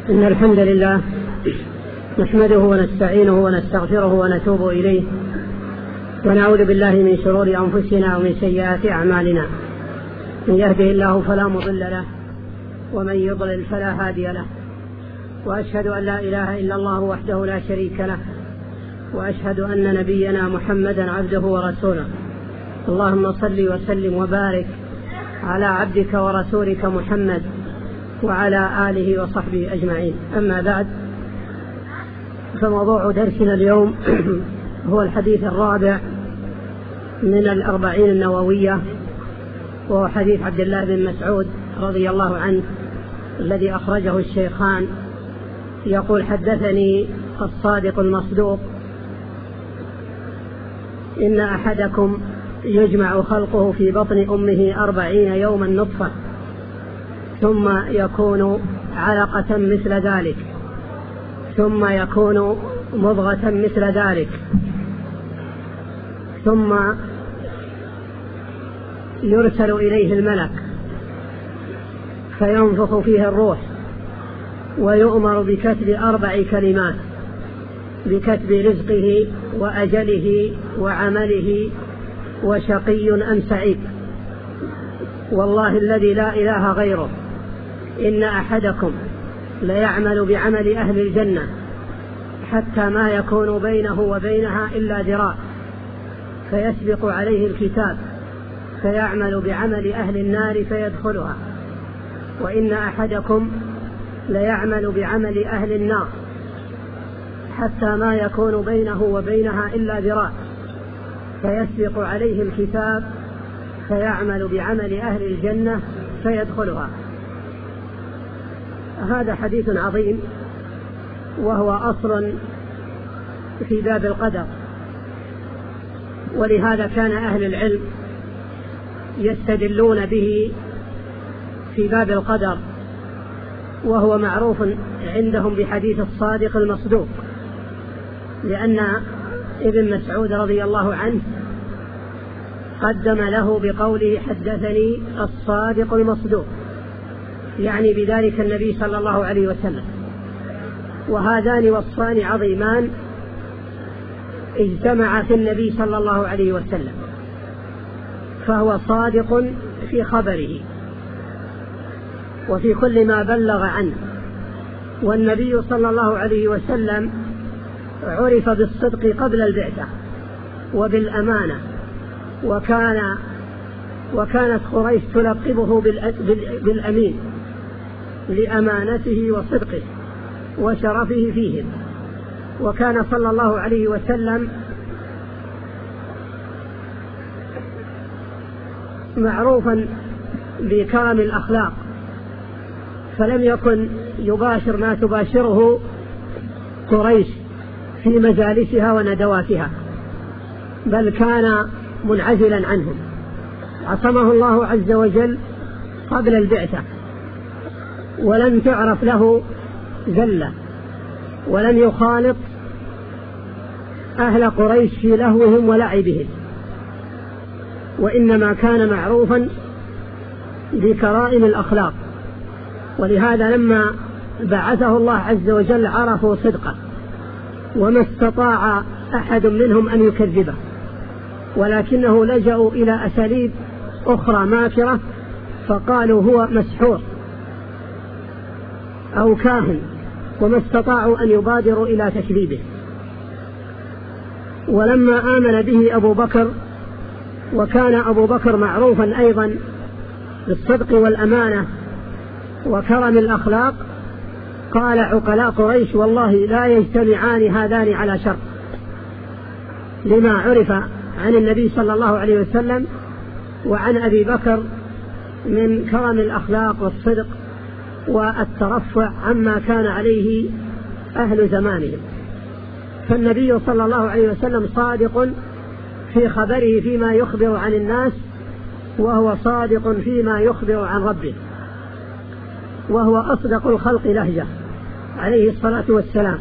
إن الحمد لله نحمده ونستعينه ونستغفره ونتوب إليه ونعوذ بالله من شرور أنفسنا ومن سيئات أعمالنا. من يهده الله فلا مضل له ومن يضلل فلا هادي له، وأشهد أن لا إله إلا الله وحده لا شريك له، وأشهد أن نبينا محمدا عبده ورسوله. اللهم صل وسلم وبارك على عبدك ورسولك محمد وعلى آله وصحبه أجمعين. أما بعد، فموضوع درسنا اليوم هو الحديث الرابع من 40 النووية، وهو حديث عبد الله بن مسعود رضي الله عنه الذي أخرجه الشيخان. يقول: حدثني الصادق المصدوق إن أحدكم يجمع خلقه في بطن أمه 40 يوما نطفة، ثم يكون علقة مثل ذلك، ثم يكون مضغة مثل ذلك، ثم يرسل إليه الملك فينفخ فيه الروح، ويؤمر بكتب 4 كلمات: بكتب رزقه وأجله وعمله وشقي أم سعيد. والله الذي لا إله غيره إن أحدكم ليعمل بعمل أهل الجنة حتى ما يكون بينه وبينها إلا ذراع، فيسبق عليه الكتاب فيعمل بعمل أهل النار فيدخلها، وإن أحدكم ليعمل بعمل أهل النار حتى ما يكون بينه وبينها إلا ذراع، فيسبق عليه الكتاب فيعمل بعمل أهل الجنة فيدخلها. هذا حديث عظيم، وهو أصل في باب القدر، ولهذا كان أهل العلم يستدلون به في باب القدر، وهو معروف عندهم بحديث الصادق المصدوق، لأن ابن مسعود رضي الله عنه قدم له بقوله: حدثني الصادق المصدوق، يعني بذلك النبي صلى الله عليه وسلم. وهذان وصفان عظيمان اجتمع في النبي صلى الله عليه وسلم، فهو صادق في خبره وفي كل ما بلغ عنه. والنبي صلى الله عليه وسلم عرف بالصدق قبل البعثة وبالأمانة، وكانت قريش تلقبه بالأمين لأمانته وصدقه وشرفه فيهم. وكان صلى الله عليه وسلم معروفا بكرم الأخلاق، فلم يكن يباشر ما تباشره قريش في مجالسها وندواتها، بل كان منعزلا عنهم، عصمه الله عز وجل قبل البعثة، ولم تعرف له زلة، ولم يخالط أهل قريش في لهوهم ولعبهم، وإنما كان معروفا بكرائم الأخلاق. ولهذا لما بعثه الله عز وجل عرفوا صدقه، وما استطاع أحد منهم أن يكذبه، ولكنه لجأوا إلى أساليب أخرى ماكرة، فقالوا هو مسحور أو كاهن، وما استطاعوا أن يبادروا إلى تكذيبه. ولما آمن به أبو بكر، وكان أبو بكر معروفا أيضا بالصدق والأمانة وكرم الأخلاق، قال عقلاء قريش: والله لا يجتمعان هذان على شر، لما عرف عن النبي صلى الله عليه وسلم وعن أبي بكر من كرم الأخلاق والصدق والترفع عما كان عليه أهل زمانهم. فالنبي صلى الله عليه وسلم صادق في خبره فيما يخبر عن الناس، وهو صادق فيما يخبر عن ربه، وهو أصدق الخلق لهجة عليه الصلاة والسلام،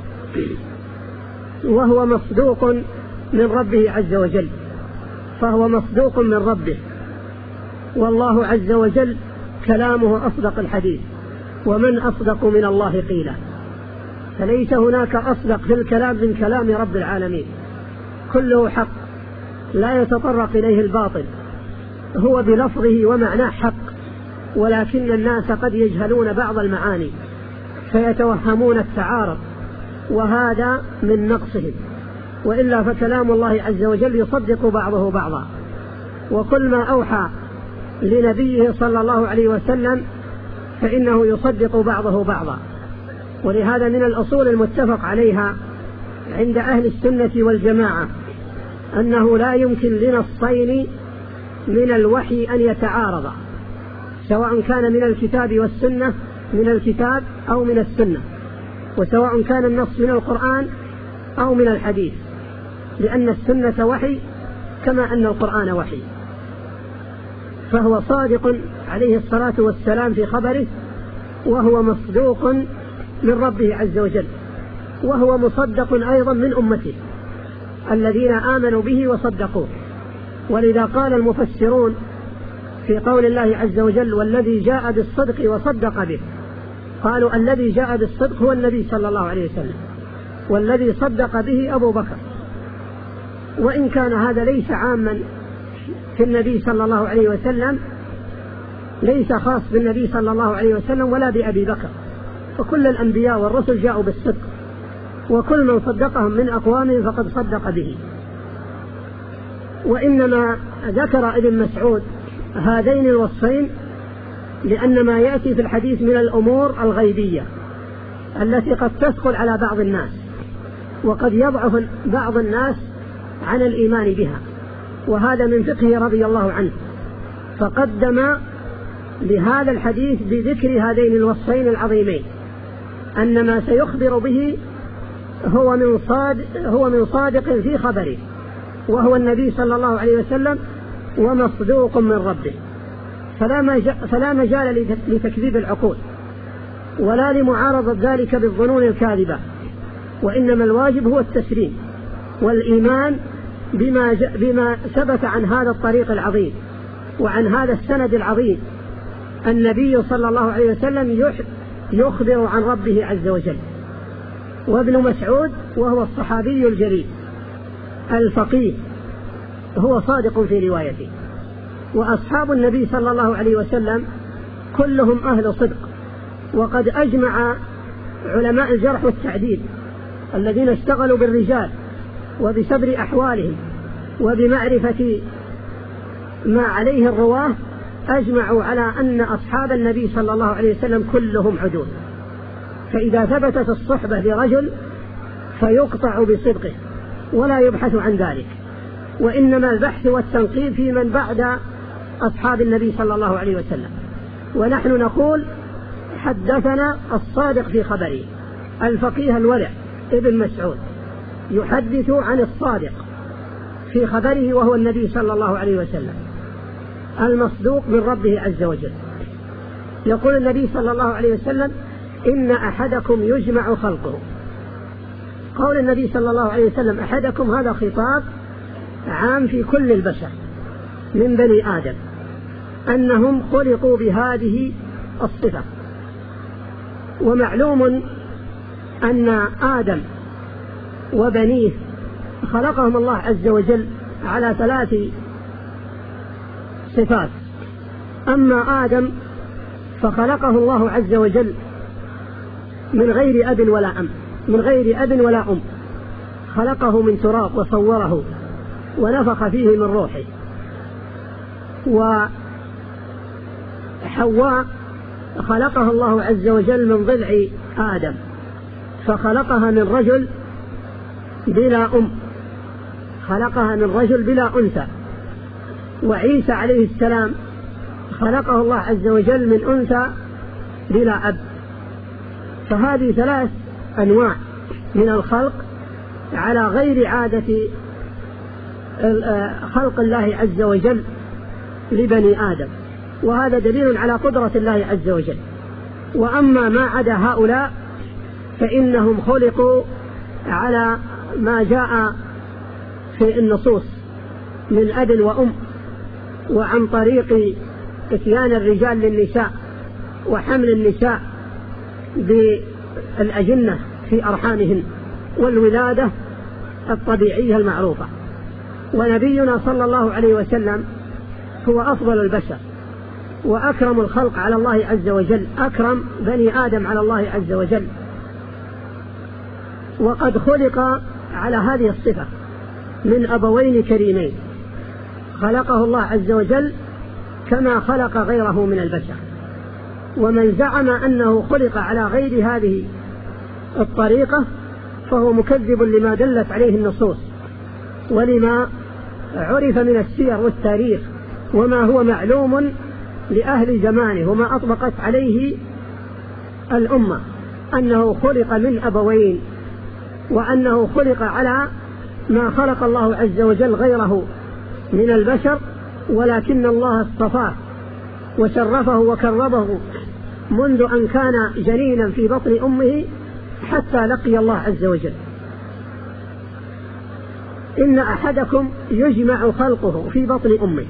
وهو مصدوق من ربه عز وجل، فهو مصدوق من ربه، والله عز وجل كلامه أصدق الحديث، ومن أصدق من الله قيلا. فليس هناك أصدق في الكلام من كلام رب العالمين، كله حق لا يتطرق إليه الباطل، هو بلفظه ومعناه حق، ولكن الناس قد يجهلون بعض المعاني فيتوهمون التعارض، وهذا من نقصهم. وإلا فكلام الله عز وجل يصدق بعضه بعضا، وكل ما أوحى لنبيه صلى الله عليه وسلم فإنه يصدق بعضه بعضا. ولهذا من الأصول المتفق عليها عند أهل السنة والجماعة أنه لا يمكن لنصين من الوحي أن يتعارضا، سواء كان من الكتاب والسنة، من الكتاب أو من السنة، وسواء كان النص من القرآن أو من الحديث، لأن السنة وحي كما أن القرآن وحي. فهو صادق عليه الصلاة والسلام في خبره، وهو مصدوق من ربه عز وجل، وهو مصدق أيضا من أمته الذين آمنوا به وصدقوه. ولذا قال المفسرون في قول الله عز وجل والذي جاء بالصدق وصدق به، قالوا الذي جاء بالصدق هو النبي صلى الله عليه وسلم، والذي صدق به أبو بكر. وإن كان هذا ليس عاما في النبي صلى الله عليه وسلم، ليس خاص بالنبي صلى الله عليه وسلم ولا بأبي بكر، فكل الأنبياء والرسل جاءوا بالصدق، وكل من صدقهم من أقوامهم فقد صدق به. وإنما ذكر ابن مسعود هذين الوصفين لأن ما يأتي في الحديث من الأمور الغيبية التي قد تثقل على بعض الناس، وقد يضعف بعض الناس عن الإيمان بها، وهذا من فقهه رضي الله عنه، فقدم لهذا الحديث بذكر هذين الوصفين العظيمين، أن ما سيخبر به هو من صادق في خبره، وهو النبي صلى الله عليه وسلم، ومصدوق من ربه، فلا مجال لتكذيب العقول ولا لمعارضة ذلك بالظنون الكاذبة، وإنما الواجب هو التسليم والإيمان بما ثبت عن هذا الطريق العظيم وعن هذا السند العظيم. النبي صلى الله عليه وسلم يخبر عن ربه عز وجل. وابن مسعود وهو الصحابي الجليل الفقيه هو صادق في روايته. وأصحاب النبي صلى الله عليه وسلم كلهم أهل صدق، وقد أجمع علماء الجرح والتعديل الذين اشتغلوا بالرجال وبسبر أحوالهم وبمعرفة ما عليه الرواه، أجمعوا على أن أصحاب النبي صلى الله عليه وسلم كلهم عدول. فإذا ثبتت الصحبة لرجل فيقطع بصدقه ولا يبحث عن ذلك، وإنما البحث والتنقيب في من بعد أصحاب النبي صلى الله عليه وسلم. ونحن نقول حدثنا الصادق في خبره الفقيه الورع ابن مسعود، يحدث عن الصادق في خبره وهو النبي صلى الله عليه وسلم المصدوق من ربه عز وجل. يقول النبي صلى الله عليه وسلم إن أحدكم يجمع خلقه. قول النبي صلى الله عليه وسلم أحدكم هذا خطاب عام في كل البشر من بني آدم، أنهم خلقوا بهذه الصفة. ومعلوم أن آدم وبنيه خلقهم الله عز وجل على 3 صفات. أما آدم فخلقه الله عز وجل من غير أب ولا أم، خلقه من تراب وصوره ونفخ فيه من روحه. وحواء خلقها الله عز وجل من ضلع آدم، فخلقها من رجل بلا أم، خلقها من رجل بلا أنثى. وعيسى عليه السلام خلقه الله عز وجل من أنثى بلا أب. فهذه 3 أنواع من الخلق على غير عادة خلق الله عز وجل لبني آدم، وهذا دليل على قدرة الله عز وجل. وأما ما عدا هؤلاء فإنهم خلقوا على ما جاء في النصوص من أب وأم، وعن طريق إتيان الرجال للنساء وحمل النساء بالأجنة في أرحامهن والولادة الطبيعية المعروفة. ونبينا صلى الله عليه وسلم هو أفضل البشر وأكرم الخلق على الله عز وجل، أكرم بني آدم على الله عز وجل، وقد خلق على هذه الصفة من أبوين كريمين، خلقه الله عز وجل كما خلق غيره من البشر. ومن زعم أنه خلق على غير هذه الطريقة فهو مكذب لما دلت عليه النصوص ولما عرف من السير والتاريخ وما هو معلوم لأهل زمانه وما أطبقت عليه الأمة، أنه خلق من أبوين، وأنه خلق على ما خلق الله عز وجل غيره من البشر، ولكن الله اصطفاه وشرفه وكرمه منذ أن كان جنينا في بطن أمه حتى لقي الله عز وجل. إن أحدكم يجمع خلقه في بطن أمه.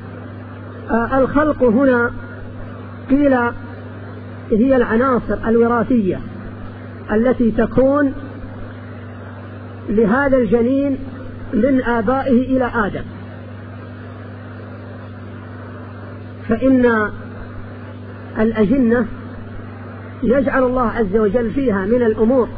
الخلق هنا قيل هي العناصر الوراثية التي تكون لهذا الجنين من آبائه إلى آدم. فإن الأجنة يجعل الله عز وجل فيها من الأمور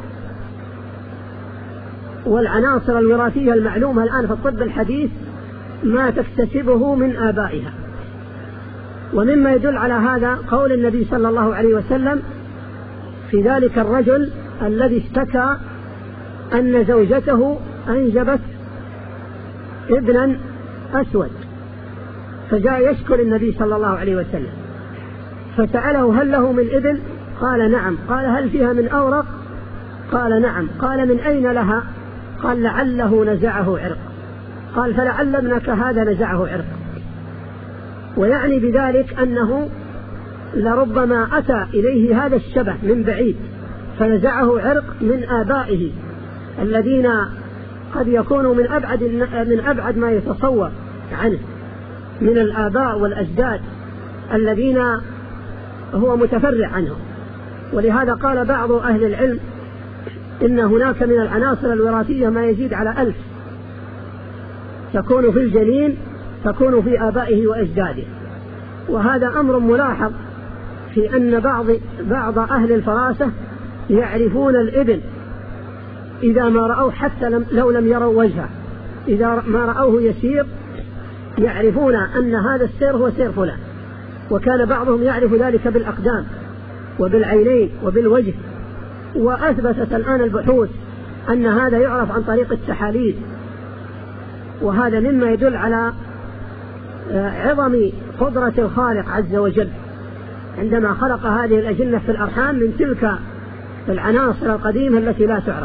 والعناصر الوراثية المعلومة الآن في الطب الحديث ما تكتسبه من آبائها. ومما يدل على هذا قول النبي صلى الله عليه وسلم في ذلك الرجل الذي اشتكى أن زوجته أنجبت ابنا أسود، فجاء يشكر النبي صلى الله عليه وسلم فسأله هل له من ابن؟ قال نعم. قال هل فيها من أورق؟ قال نعم. قال من أين لها؟ قال لعله نزعه عرق. قال فلعل ابنك هذا نزعه عرق. ويعني بذلك أنه لربما أتى إليه هذا الشبه من بعيد فنزعه عرق من آبائه الذين قد يكونوا من أبعد ما يتصور عنه من الآباء والأجداد الذين هو متفرع عنهم. ولهذا قال بعض أهل العلم إن هناك من العناصر الوراثية ما يزيد على 1000 تكون في الجنين تكون في آبائه وأجداده. وهذا أمر ملاحظ في أن بعض أهل الفراسة يعرفون الابن إذا ما رأوه حتى لو لم يروا وجهه، إذا ما رأوه يسير يعرفون أن هذا السير هو سير فلان. وكان بعضهم يعرف ذلك بالأقدام وبالعينين وبالوجه. وأثبتت الآن البحوث أن هذا يعرف عن طريق التحاليل. وهذا مما يدل على عظم قدرة الخالق عز وجل عندما خلق هذه الأجنة في الأرحام من تلك العناصر القديمة التي لا تعرف.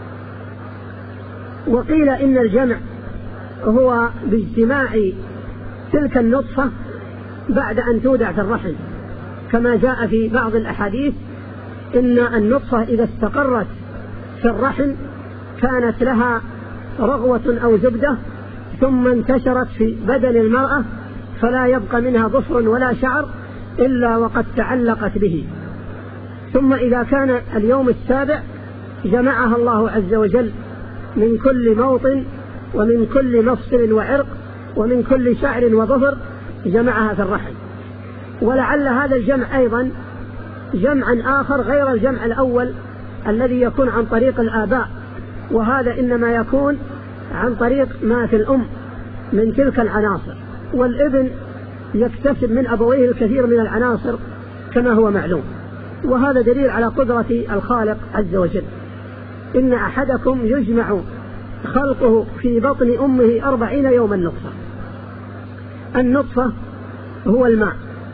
وقيل إن الجمع هو باجتماع تلك النطفة بعد أن تودع في الرحم، كما جاء في بعض الأحاديث إن النطفة إذا استقرت في الرحم كانت لها رغوة أو زبدة ثم انتشرت في بدن المرأة فلا يبقى منها ظفر ولا شعر إلا وقد تعلقت به. ثم إذا كان اليوم السابع جمعها الله عز وجل من كل موطن ومن كل مفصل وعرق ومن كل شعر وظفر جمعها في الرحم. ولعل هذا الجمع أيضا جمعا آخر غير الجمع الأول الذي يكون عن طريق الآباء، وهذا إنما يكون عن طريق ما في الأم من تلك العناصر. والابن يكتسب من أبويه الكثير من العناصر كما هو معلوم. وهذا دليل على قدرة الخالق عز وجل. إن أحدكم يجمع خلقه في بطن أمه 40 يوما نطفة. النطفة هو الماء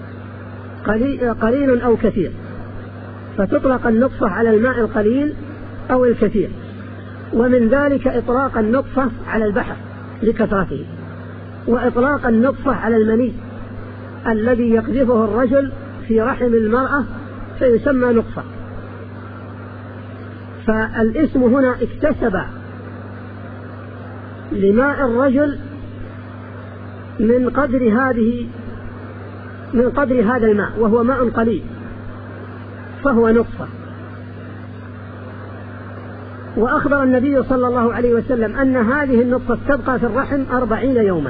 قليل أو كثير، فتطلق النطفة على الماء القليل أو الكثير. ومن ذلك إطلاق النطفة على البحر لكثرته، وإطلاق النطفة على المني الذي يقذفه الرجل في رحم المرأة فيسمى نطفة. فالاسم هنا اكتسب لماء الرجل من قدر هذا الماء، وهو ماء قليل فهو نطفة. وأخبر النبي صلى الله عليه وسلم أن هذه النطفة تبقى في الرحم 40 يوما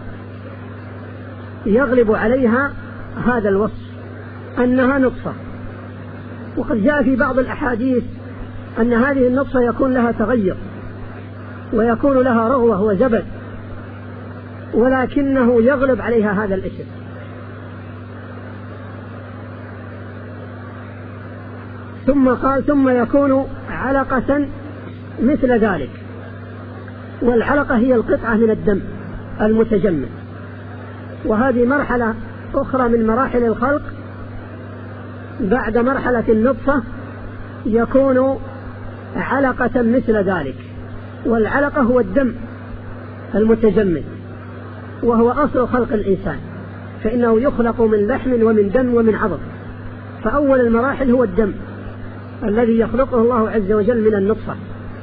يغلب عليها هذا الوصف أنها نطفة. وقد جاء في بعض الأحاديث أن هذه النطفة يكون لها تغير ويكون لها رغوة وزبد، ولكنه يغلب عليها هذا الاسم. ثم قال ثم يكون علقة مثل ذلك. والعلقة هي القطعة من الدم المتجمد، وهذه مرحلة أخرى من مراحل الخلق. بعد مرحلة النطفة يكون علقة مثل ذلك. والعلقة هو الدم المتجمد، وهو أصل خلق الإنسان، فإنه يخلق من لحم ومن دم ومن عظم. فأول المراحل هو الدم الذي يخلقه الله عز وجل من النطفة.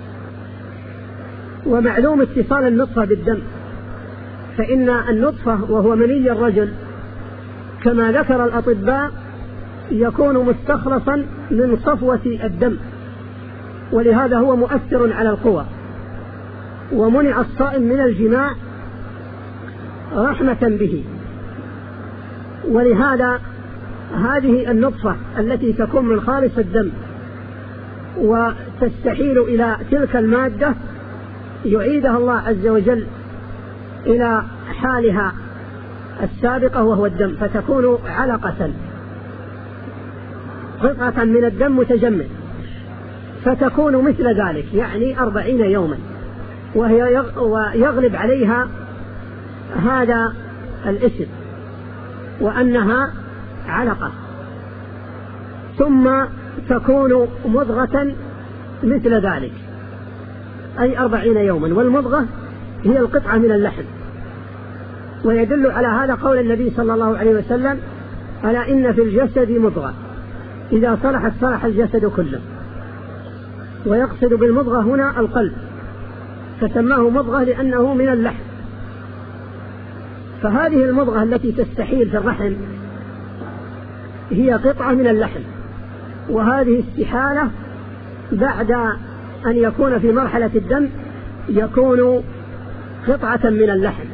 ومعلوم اتصال النطفة بالدم، فإن النطفة وهو مني الرجل كما ذكر الأطباء يكون مستخلصا من صفوة الدم، ولهذا هو مؤثر على القوى. ومنع الصائم من الجماع رحمة به. ولهذا هذه النطفة التي تكون من خالص الدم وتستحيل إلى تلك المادة يعيدها الله عز وجل إلى حالها السابقة وهو الدم، فتكون علقة قطعة من الدم متجمد، فتكون مثل ذلك يعني 40 يوما، ويغلب عليها هذا الاسم وأنها علقة. ثم تكون مضغة مثل ذلك أي 40 يوما. والمضغة هي القطعة من اللحم. ويدل على هذا قول النبي صلى الله عليه وسلم: ألا إن في الجسد مضغة إذا صلحت صلح الجسد كله. ويقصد بالمضغة هنا القلب، فسماه مضغة لأنه من اللحم. فهذه المضغة التي تستحيل في الرحم هي قطعة من اللحم، وهذه استحالة بعد أن يكون في مرحلة الدم يكون قطعة من اللحم،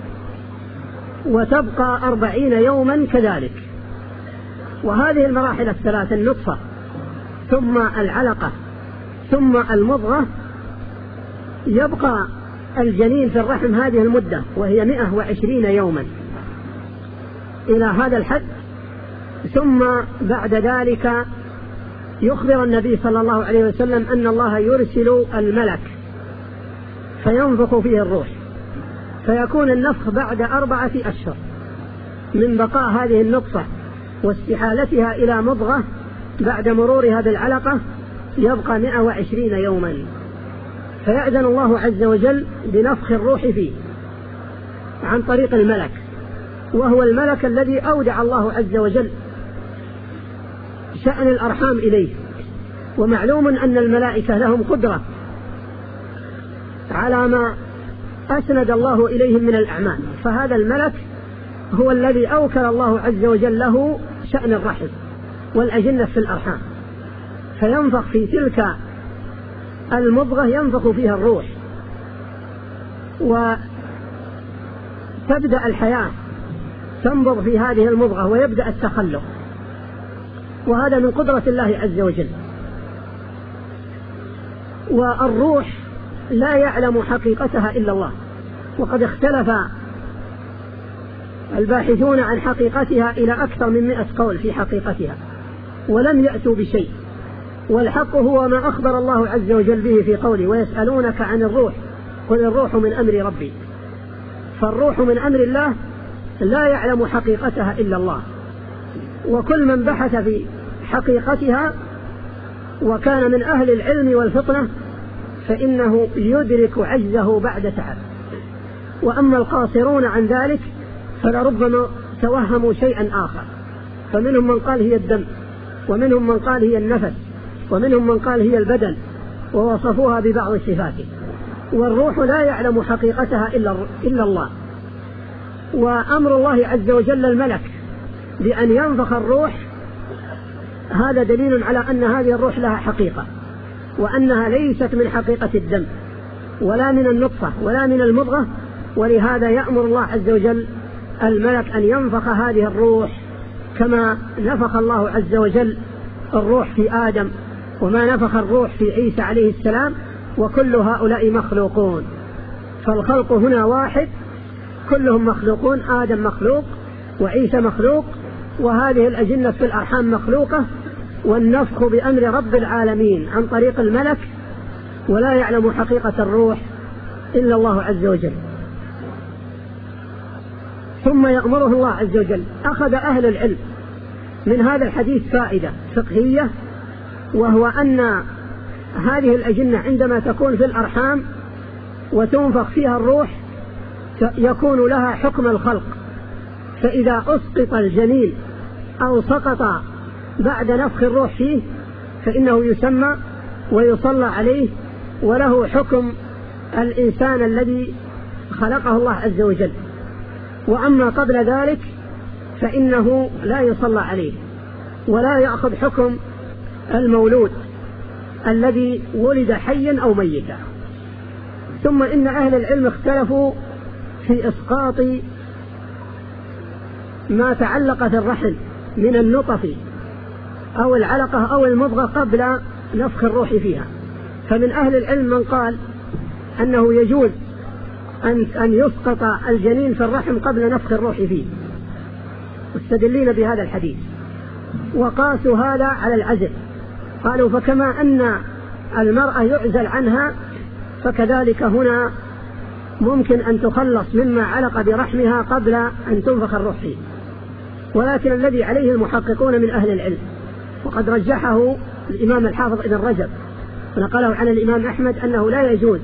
وتبقى 40 يوما كذلك. وهذه المراحل الثلاث: النطفة ثم العلقة ثم المضغة، يبقى الجنين في الرحم هذه المدة وهي 120 يوما إلى هذا الحد. ثم بعد ذلك يخبر النبي صلى الله عليه وسلم أن الله يرسل الملك فينفخ فيه الروح، فيكون النفخ بعد 4 أشهر من بقاء هذه النطفة واستحالتها إلى مضغة. بعد مرورها بالعلقة يبقى 120 يوما، فيأذن الله عز وجل بنفخ الروح فيه عن طريق الملك، وهو الملك الذي أودع الله عز وجل شأن الأرحام إليه. ومعلوم أن الملائكة لهم قدرة على ما أسند الله إليهم من الأعمال، فهذا الملك هو الذي أوكل الله عز وجل له شأن الرحم والأجنة في الأرحام، فينفخ في تلك المضغة، ينفخ فيها الروح، وتبدأ الحياة تنبض في هذه المضغة ويبدأ التخلق. وهذا من قدرة الله عز وجل. والروح لا يعلم حقيقتها إلا الله، وقد اختلف الباحثون عن حقيقتها إلى أكثر من 100 قول في حقيقتها، ولم يأتوا بشيء. والحق هو ما أخبر الله عز وجل به في قوله: ويسألونك عن الروح قل الروح من أمر ربي. فالروح من أمر الله لا يعلم حقيقتها إلا الله، وكل من بحث في حقيقتها وكان من أهل العلم والفطنة فإنه يدرك عجزه بعد تعب. وأما القاصرون عن ذلك فلربما توهموا شيئا آخر، فمنهم من قال هي الدم، ومنهم من قال هي النفس، ومنهم من قال هي البدن، ووصفوها ببعض صفاته. والروح لا يعلم حقيقتها إلا الله. وأمر الله عز وجل الملك بأن ينفخ الروح هذا دليل على أن هذه الروح لها حقيقة، وأنها ليست من حقيقة الدم ولا من النطفة ولا من المضغة، ولهذا يأمر الله عز وجل الملك أن ينفخ هذه الروح كما نفخ الله عز وجل الروح في آدم، وما نفخ الروح في عيسى عليه السلام، وكل هؤلاء مخلوقون. فالخلق هنا واحد، كلهم مخلوقون، آدم مخلوق وعيسى مخلوق، وهذه الأجنة في الأرحام مخلوقة، والنفخ بأمر رب العالمين عن طريق الملك، ولا يعلم حقيقة الروح إلا الله عز وجل. ثم يأمره الله عز وجل. أخذ أهل العلم من هذا الحديث فائدة فقهية، وهو أن هذه الأجنة عندما تكون في الأرحام وتنفخ فيها الروح يكون لها حكم الخلق، فإذا أسقط الجنين أو سقط بعد نفخ الروح فيه فإنه يسمى ويصلى عليه، وله حكم الإنسان الذي خلقه الله عز وجل. وأما قبل ذلك فإنه لا يصلى عليه ولا يأخذ حكم المولود الذي ولد حيا أو ميتا. ثم إن أهل العلم اختلفوا في إسقاط ما تعلق في الرحم من النطف أو العلقة أو المضغة قبل نفخ الروح فيها. فمن أهل العلم من قال أنه يجوز أن يسقط الجنين في الرحم قبل نفخ الروح فيه، مستدلين بهذا الحديث، وقاسوا هذا على العزل. قالوا فكما أن المرأة يعزل عنها فكذلك هنا ممكن أن تخلص مما علق برحمها قبل أن تنفخ الروح فيه. ولكن الذي عليه المحققون من أهل العلم، وقد رجحه الإمام الحافظ ابن رجب ونقله عن الإمام أحمد، أنه لا يجوز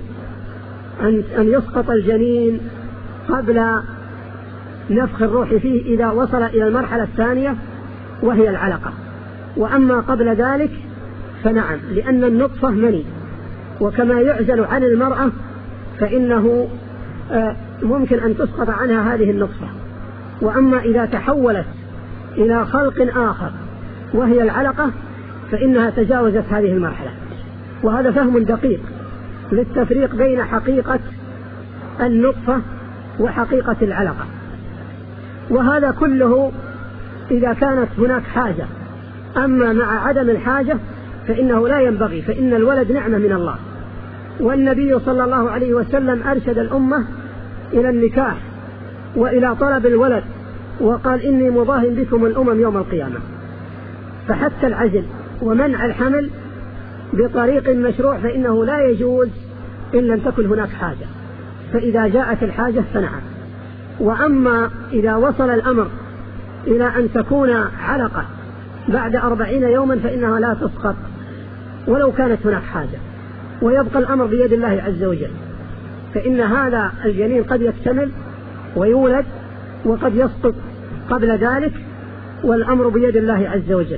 أن يسقط الجنين قبل نفخ الروح فيه إذا وصل إلى المرحلة الثانية وهي العلقة. وأما قبل ذلك فنعم، لأن النطفة مني، وكما يعزل عن المرأة فإنه ممكن أن تسقط عنها هذه النطفة. وأما إذا تحولت إلى خلق آخر وهي العلقة فإنها تجاوزت هذه المرحلة. وهذا فهم دقيق للتفريق بين حقيقة النطفة وحقيقة العلقة. وهذا كله إذا كانت هناك حاجة، أما مع عدم الحاجة فإنه لا ينبغي، فإن الولد نعمة من الله. والنبي صلى الله عليه وسلم أرشد الأمة إلى النكاح وإلى طلب الولد، وقال إني مضاهن بكم الأمم يوم القيامة. فحتى العزل ومنع الحمل بطريق مشروع فإنه لا يجوز إن لم تكن هناك حاجة، فإذا جاءت الحاجة فنعم. وأما إذا وصل الأمر إلى أن تكون علقة بعد 40 يوما فإنها لا تسقط ولو كانت هناك حاجة، ويبقى الأمر بيد الله عز وجل. فإن هذا الجنين قد يكتمل ويولد وقد يسقط قبل ذلك، والأمر بيد الله عز وجل.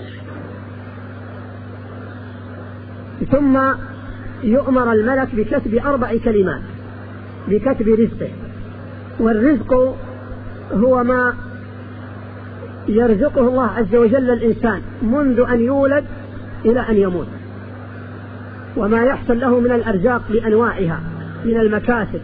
ثم يؤمر الملك بكتب 4 كلمات بكتب رزقه. والرزق هو ما يرزقه الله عز وجل الإنسان منذ أن يولد إلى أن يموت، وما يحصل له من الأرزاق لأنواعها من المكاسب،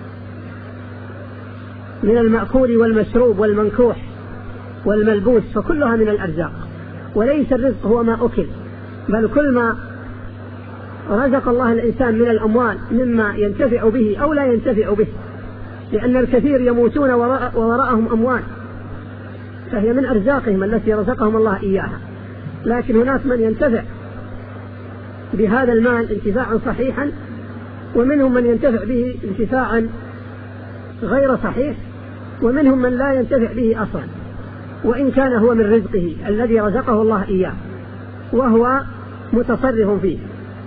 من المأكول والمشروب والمنكوح والملبوس، فكلها من الأرزاق. وليس الرزق هو ما أكل، بل كل ما رزق الله الإنسان من الأموال مما ينتفع به أو لا ينتفع به، لأن الكثير يموتون ووراءهم أموال، فهي من أرزاقهم التي رزقهم الله إياها. لكن هناك من ينتفع بهذا المال انتفاعا صحيحا، ومنهم من ينتفع به انتفاعا غير صحيح، ومنهم من لا ينتفع به أصلا وإن كان هو من رزقه الذي رزقه الله إياه وهو متصرف فيه.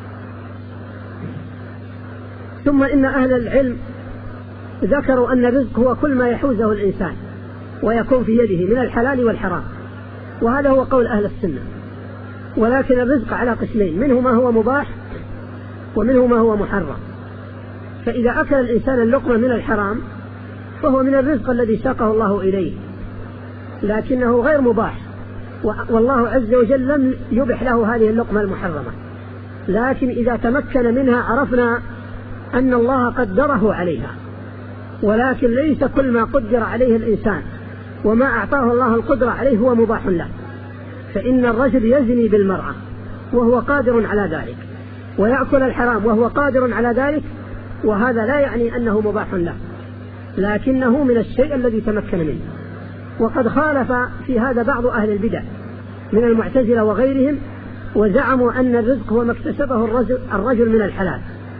ثم إن أهل العلم ذكروا أن الرزق هو كل ما يحوزه الإنسان ويكون في يده من الحلال والحرام، وهذا هو قول أهل السنة. ولكن الرزق على قسمين، منه ما هو مباح ومنه ما هو محرم. فإذا أكل الإنسان اللقمة من الحرام فهو من الرزق الذي ساقه الله إليه، لكنه غير مباح، والله عز وجل لم يبح له هذه اللقمة المحرمة، لكن إذا تمكن منها عرفنا أن الله قدره عليها، ولكن ليس كل ما قدر عليه الإنسان وما أعطاه الله القدرة عليه هو مباح له. فإن الرجل يزني بالمرأة وهو قادر على ذلك، ويأكل الحرام وهو قادر على ذلك، وهذا لا يعني أنه مباح له، لكنه من الشيء الذي تمكن منه. وقد خالف في هذا بعض أهل البدع من المعتزلة وغيرهم، وزعموا أن الرزق هو ما اكتسبه الرجل من الحلال،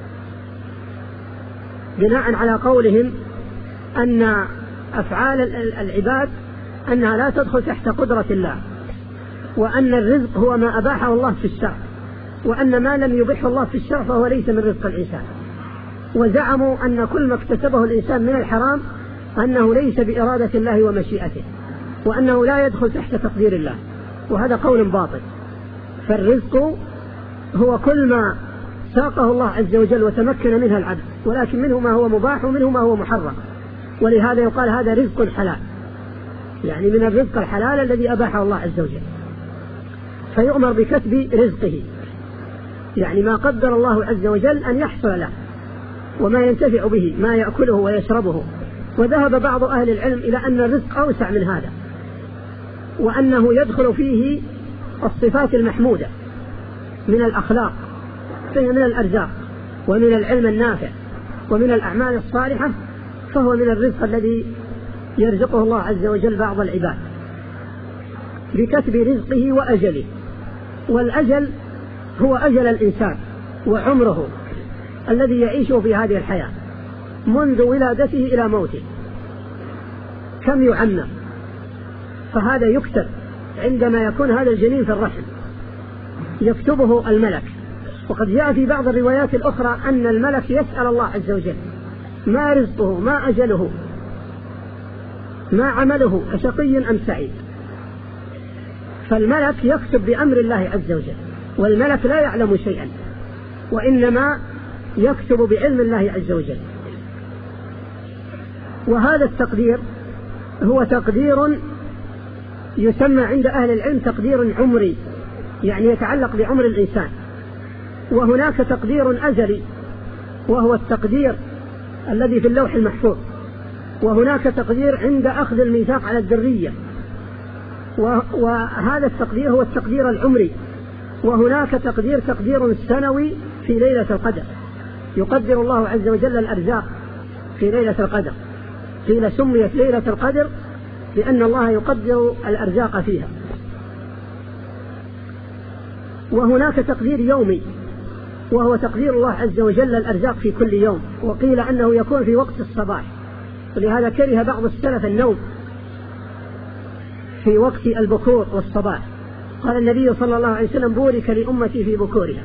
بناء على قولهم أن أفعال العباد أنها لا تدخل تحت قدرة الله، وأن الرزق هو ما أباحه الله في الشرع، وأن ما لم يبحه الله في الشرع فهو ليس من رزق الإنسان. وزعموا أن كل ما اكتسبه الإنسان من الحرام أنه ليس بإرادة الله ومشيئته، وأنه لا يدخل تحت تقدير الله، وهذا قول باطل. فالرزق هو كل ما ساقه الله عز وجل وتمكن منها العبد، ولكن منه ما هو مباح ومنه ما هو محرم، ولهذا يقال هذا رزق حلال، يعني من الرزق الحلال الذي أباحه الله عز وجل. فيؤمر بكسب رزقه، يعني ما قدر الله عز وجل أن يحصل له وما ينتفع به، ما يأكله ويشربه. وذهب بعض أهل العلم إلى أن الرزق أوسع من هذا، وأنه يدخل فيه الصفات المحمودة من الأخلاق، من الأرزاق ومن العلم النافع ومن الأعمال الصالحة، فهو من الرزق الذي يرزقه الله عز وجل بعض العباد بكسب رزقه وأجله. والأجل هو أجل الإنسان وعمره الذي يعيشه في هذه الحياة منذ ولادته إلى موته، كم يعمر. فهذا يكتب عندما يكون هذا الجنين في الرحم، يكتبه الملك. وقد جاء في بعض الروايات الأخرى أن الملك يسأل الله عز وجل ما رزقه، ما أجله، ما عمله، أشقي أم سعيد. فالملك يكتب بأمر الله عز وجل، والملك لا يعلم شيئا، وإنما يكتب بعلم الله عز وجل. وهذا التقدير هو تقدير يسمى عند أهل العلم تقدير عمري، يعني يتعلق بعمر الإنسان. وهناك تقدير أزلي وهو التقدير الذي في اللوح المحفوظ، وهناك تقدير عند أخذ الميثاق على الذرية، وهذا التقدير هو التقدير العمري. وهناك تقدير سنوي في ليلة القدر، يقدر الله عز وجل الأرزاق في ليلة القدر. قيل سميت ليلة القدر لأن الله يقدر الأرزاق فيها. وهناك تقدير يومي، وهو تقدير الله عز وجل الأرزاق في كل يوم، وقيل أنه يكون في وقت الصباح، ولهذا كره بعض السلف النوم في وقت البكور والصباح. قال النبي صلى الله عليه وسلم بورك لأمتي في بكورها.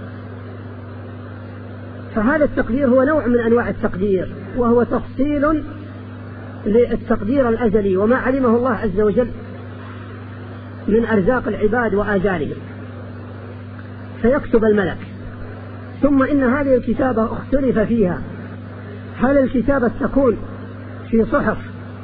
فهذا التقدير هو نوع من أنواع التقدير، وهو تفصيل للتقدير الأزلي وما علمه الله عز وجل من أرزاق العباد وآجالهم، فيكتب الملك. ثم إن هذه الكتابة اختلف فيها، هل الكتابة تكون في صحف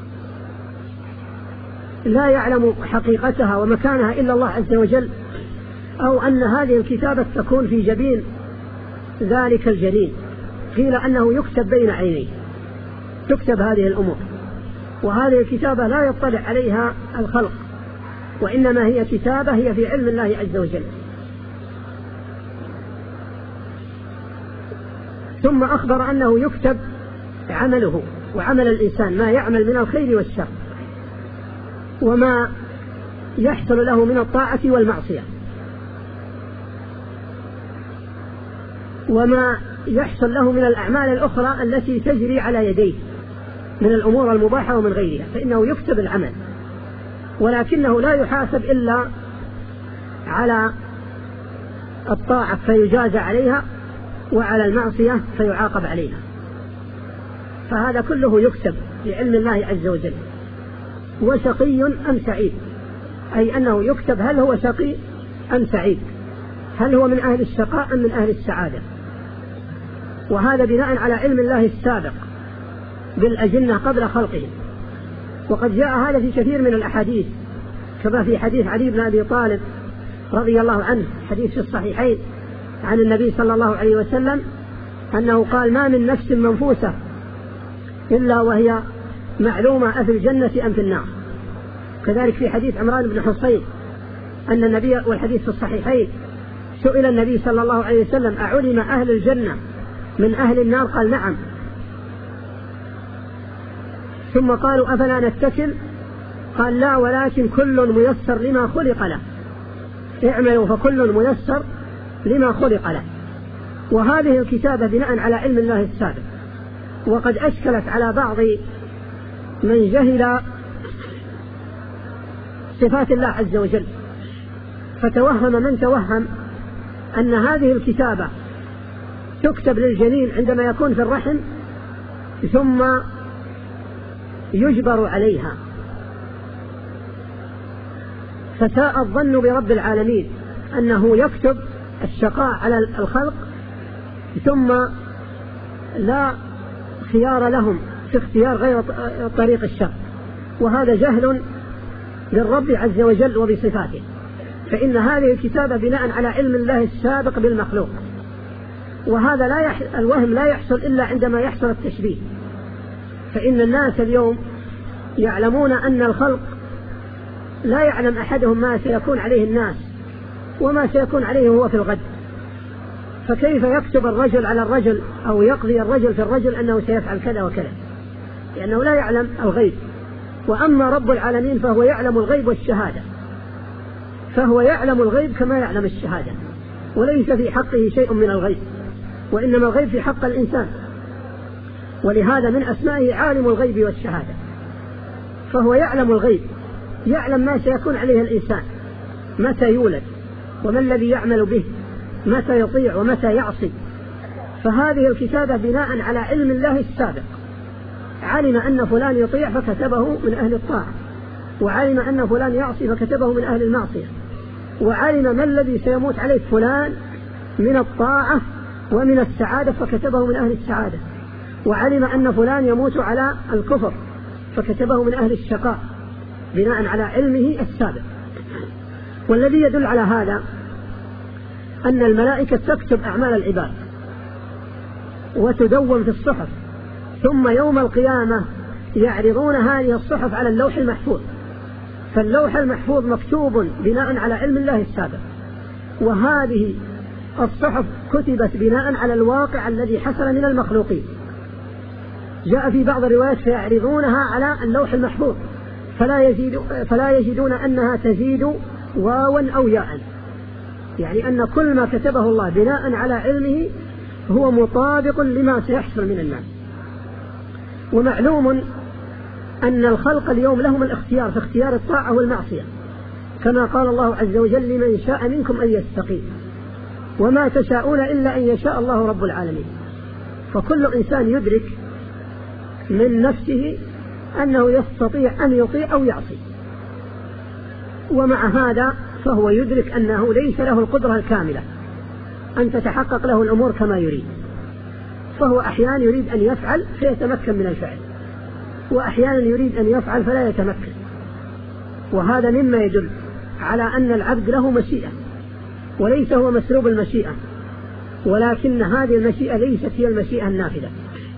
لا يعلم حقيقتها ومكانها إلا الله عز وجل، أو أن هذه الكتابة تكون في جبين ذلك الجنين. قيل أنه يكتب بين عينيه، تكتب هذه الأمور، وهذه الكتابة لا يطلع عليها الخلق، وإنما هي كتابة هي في علم الله عز وجل. ثم أخبر أنه يكتب عمله وعمل الإنسان، ما يعمل من الخير والشر، وما يحصل له من الطاعة والمعصية، وما يحصل له من الأعمال الأخرى التي تجري على يديه من الأمور المباحة ومن غيرها، فإنه يكتب العمل، ولكنه لا يحاسب إلا على الطاعة فيجازى عليها، وعلى المعصية فيعاقب عليها. فهذا كله يكتب بعلم الله عز وجل. وشقي أم سعيد، أي أنه يكتب هل هو شقي أم سعيد، هل هو من أهل الشقاء أم من أهل السعادة. وهذا بناء على علم الله السابق بالأجنة قبل خلقه. وقد جاء هذا في كثير من الأحاديث، كما في حديث علي بن أبي طالب رضي الله عنه، حديث في الصحيحين، عن النبي صلى الله عليه وسلم أنه قال: ما من نفس منفوسة إلا وهي معلومة أفي الجنة أم في النار. كذلك في حديث عمران بن حصين أن النبي، والحديث في الصحيحين، سئل النبي صلى الله عليه وسلم: أعلم أهل الجنة من أهل النار؟ قال: نعم. ثم قالوا: أفلا نتكل؟ قال: لا، ولكن كل ميسر لما خلق له، اعملوا فكل ميسر لما خلق له. وهذه الكتابة بناء على علم الله السابق، وقد أشكلت على بعض من جهل صفات الله عز وجل، فتوهم من توهم أن هذه الكتابة تكتب للجنين عندما يكون في الرحم ثم يجبر عليها، فساء الظن برب العالمين أنه يكتب الشقاء على الخلق ثم لا خيار لهم في اختيار غير طريق الشر، وهذا جهل للرب عز وجل وبصفاته. فإن هذه الكتابة بناء على علم الله السابق بالمخلوق، وهذا الوهم لا يحصل إلا عندما يحصل التشبيه. فإن الناس اليوم يعلمون أن الخلق لا يعلم أحدهم ما سيكون عليه الناس وما سيكون عليه هو في الغد، فكيف يكتب الرجل على الرجل أو يقضي الرجل في الرجل أنه سيفعل كذا وكذا، لأنه لا يعلم الغيب. وأما رب العالمين فهو يعلم الغيب والشهادة، فهو يعلم الغيب كما يعلم الشهادة، وليس في حقه شيء من الغيب، وإنما الغيب في حق الإنسان. ولهذا من أسمائه عالم الغيب والشهادة، فهو يعلم الغيب، يعلم ما سيكون عليه الإنسان، متى يولد وما الذي يعمل به، متى يطيع ومتى يعصي. فهذه الكتابة بناء على علم الله السابق، علم أن فلان يطيع فكتبه من أهل الطاعة، وعلم أن فلان يعصي فكتبه من أهل المعصية، وعلم ما الذي سيموت عليه فلان من الطاعة ومن السعادة فكتبه من أهل السعادة، وعلم أن فلان يموت على الكفر فكتبه من أهل الشقاء بناء على علمه السابق. والذي يدل على هذا أن الملائكة تكتب أعمال العباد وتدون في الصحف، ثم يوم القيامة يعرضون هذه الصحف على اللوح المحفوظ، فاللوح المحفوظ مكتوب بناء على علم الله السابق، وهذه الصحف كتبت بناء على الواقع الذي حصل من المخلوقين. جاء في بعض الروايات: فيعرضونها على اللوح المحفوظ فلا يجدون أنها تزيد واوا أو ياء، يعني أن كل ما كتبه الله بناء على علمه هو مطابق لما سيحصل من الناس. ومعلوم أن الخلق اليوم لهم الاختيار في اختيار الطاعة والمعصية، كما قال الله عز وجل: لمن شاء منكم أن يستقيم وما تشاءون إلا أن يشاء الله رب العالمين. فكل إنسان يدرك من نفسه أنه يستطيع أن يطيع أو يعصي، ومع هذا فهو يدرك أنه ليس له القدرة الكاملة أن تتحقق له الأمور كما يريد، فهو أحيانا يريد أن يفعل فيتمكن من الفعل، وأحيانا يريد أن يفعل فلا يتمكن. وهذا مما يدل على أن العبد له مشيئة، وليس هو مسلوب المشيئة، ولكن هذه المشيئة ليست هي المشيئة النافذة.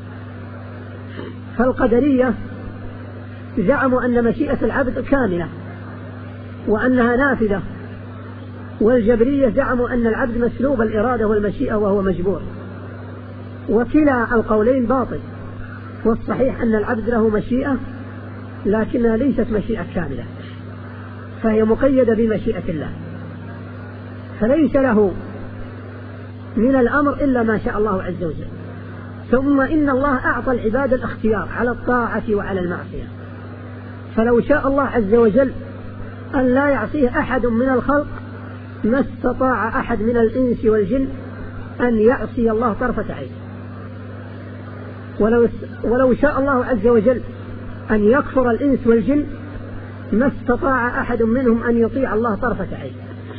فالقدرية زعموا أن مشيئة العبد كاملة وأنها نافذة، والجبرية زعموا أن العبد مسلوب الإرادة والمشيئة وهو مجبور، وكلا القولين باطل. والصحيح أن العبد له مشيئة لكنها ليست مشيئة كاملة، فهي مقيدة بمشيئة الله، فليس له من الأمر إلا ما شاء الله عز وجل. ثم إن الله أعطى العباد الاختيار على الطاعة وعلى المعصية، فلو شاء الله عز وجل أن لا يعصيه أحد من الخلق ما استطاع أحد من الإنس والجن أن يعصي الله طرفة عين. ولو شاء الله عز وجل أن يكفر الإنس والجن ما استطاع أحد منهم أن يطيع الله طرفة عين.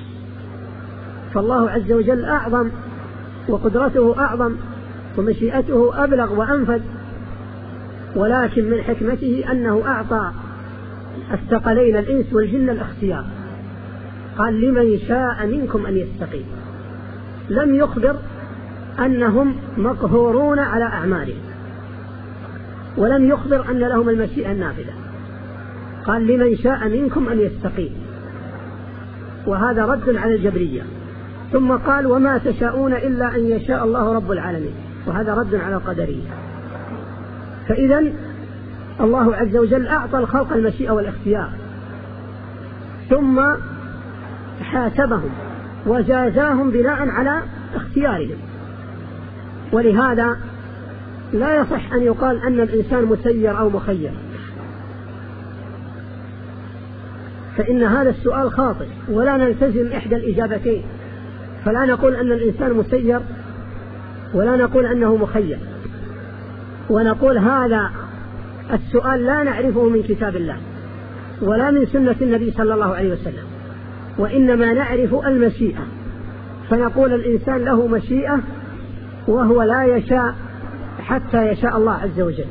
فالله عز وجل أعظم، وقدرته أعظم، ومشيئته أبلغ وأنفذ، ولكن من حكمته أنه أعطى الثقلين الإنس والجن الاختيار، قال: لمن شاء منكم أن يستقيم، لم يخبر أنهم مقهورون على أعمالهم، ولم يخبر أن لهم المشيئة النافذة. قال لمن شاء منكم أن يستقيم، وهذا رد على الجبرية. ثم قال وما تشاءون إلا أن يشاء الله رب العالمين، وهذا رد على القدرية. فإذا الله عز وجل أعطى الخلق المشيئة والاختيار، ثم حاسبهم وجازاهم بناء على اختيارهم. ولهذا لا يصح أن يقال أن الإنسان مسير أو مخير، فإن هذا السؤال خاطئ، ولا نلتزم إحدى الإجابتين، فلا نقول أن الإنسان مسير ولا نقول أنه مخير، ونقول هذا السؤال لا نعرفه من كتاب الله ولا من سنة النبي صلى الله عليه وسلم، وإنما نعرف المشيئة، فنقول الإنسان له مشيئة وهو لا يشاء حتى يشاء الله عز وجل.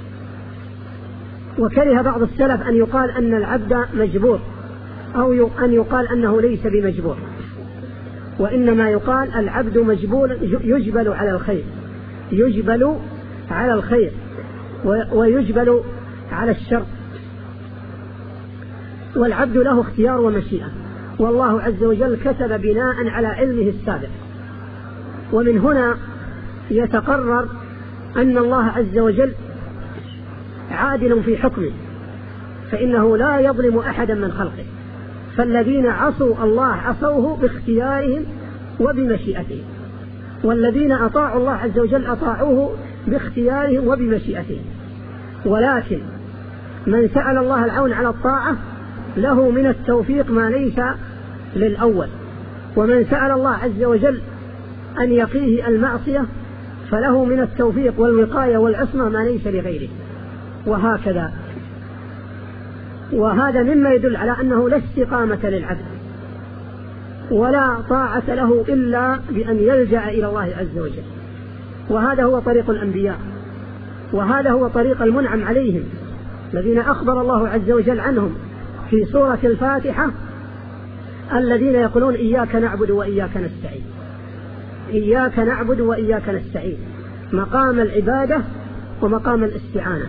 وكره بعض السلف أن يقال أن العبد مجبور، أو أن يقال أنه ليس بمجبور، وإنما يقال العبد مجبور يجبل على الخير، يجبل على الخير ويجبل على الشر، والعبد له اختيار ومشيئة، والله عز وجل كتب بناء على علمه السابق. ومن هنا يتقرر أن الله عز وجل عادل في حكمه، فإنه لا يظلم أحدا من خلقه، فالذين عصوا الله عصوه باختيارهم وبمشيئتهم، والذين أطاعوا الله عز وجل أطاعوه باختيارهم وبمشيئتهم. ولكن من سأل الله العون على الطاعة له من التوفيق ما ليس للأول، ومن سأل الله عز وجل أن يقيه المعصية فله من التوفيق والوقاية والعصمة ما ليس لغيره، وهكذا. وهذا مما يدل على أنه لا استقامة للعبد ولا طاعة له إلا بأن يلجأ إلى الله عز وجل، وهذا هو طريق الأنبياء، وهذا هو طريق المنعم عليهم الذين أخبر الله عز وجل عنهم في سورة الفاتحة، الذين يقولون إياك نعبد وإياك نستعين، إياك نعبد وإياك نستعين، مقام العبادة ومقام الاستعانة.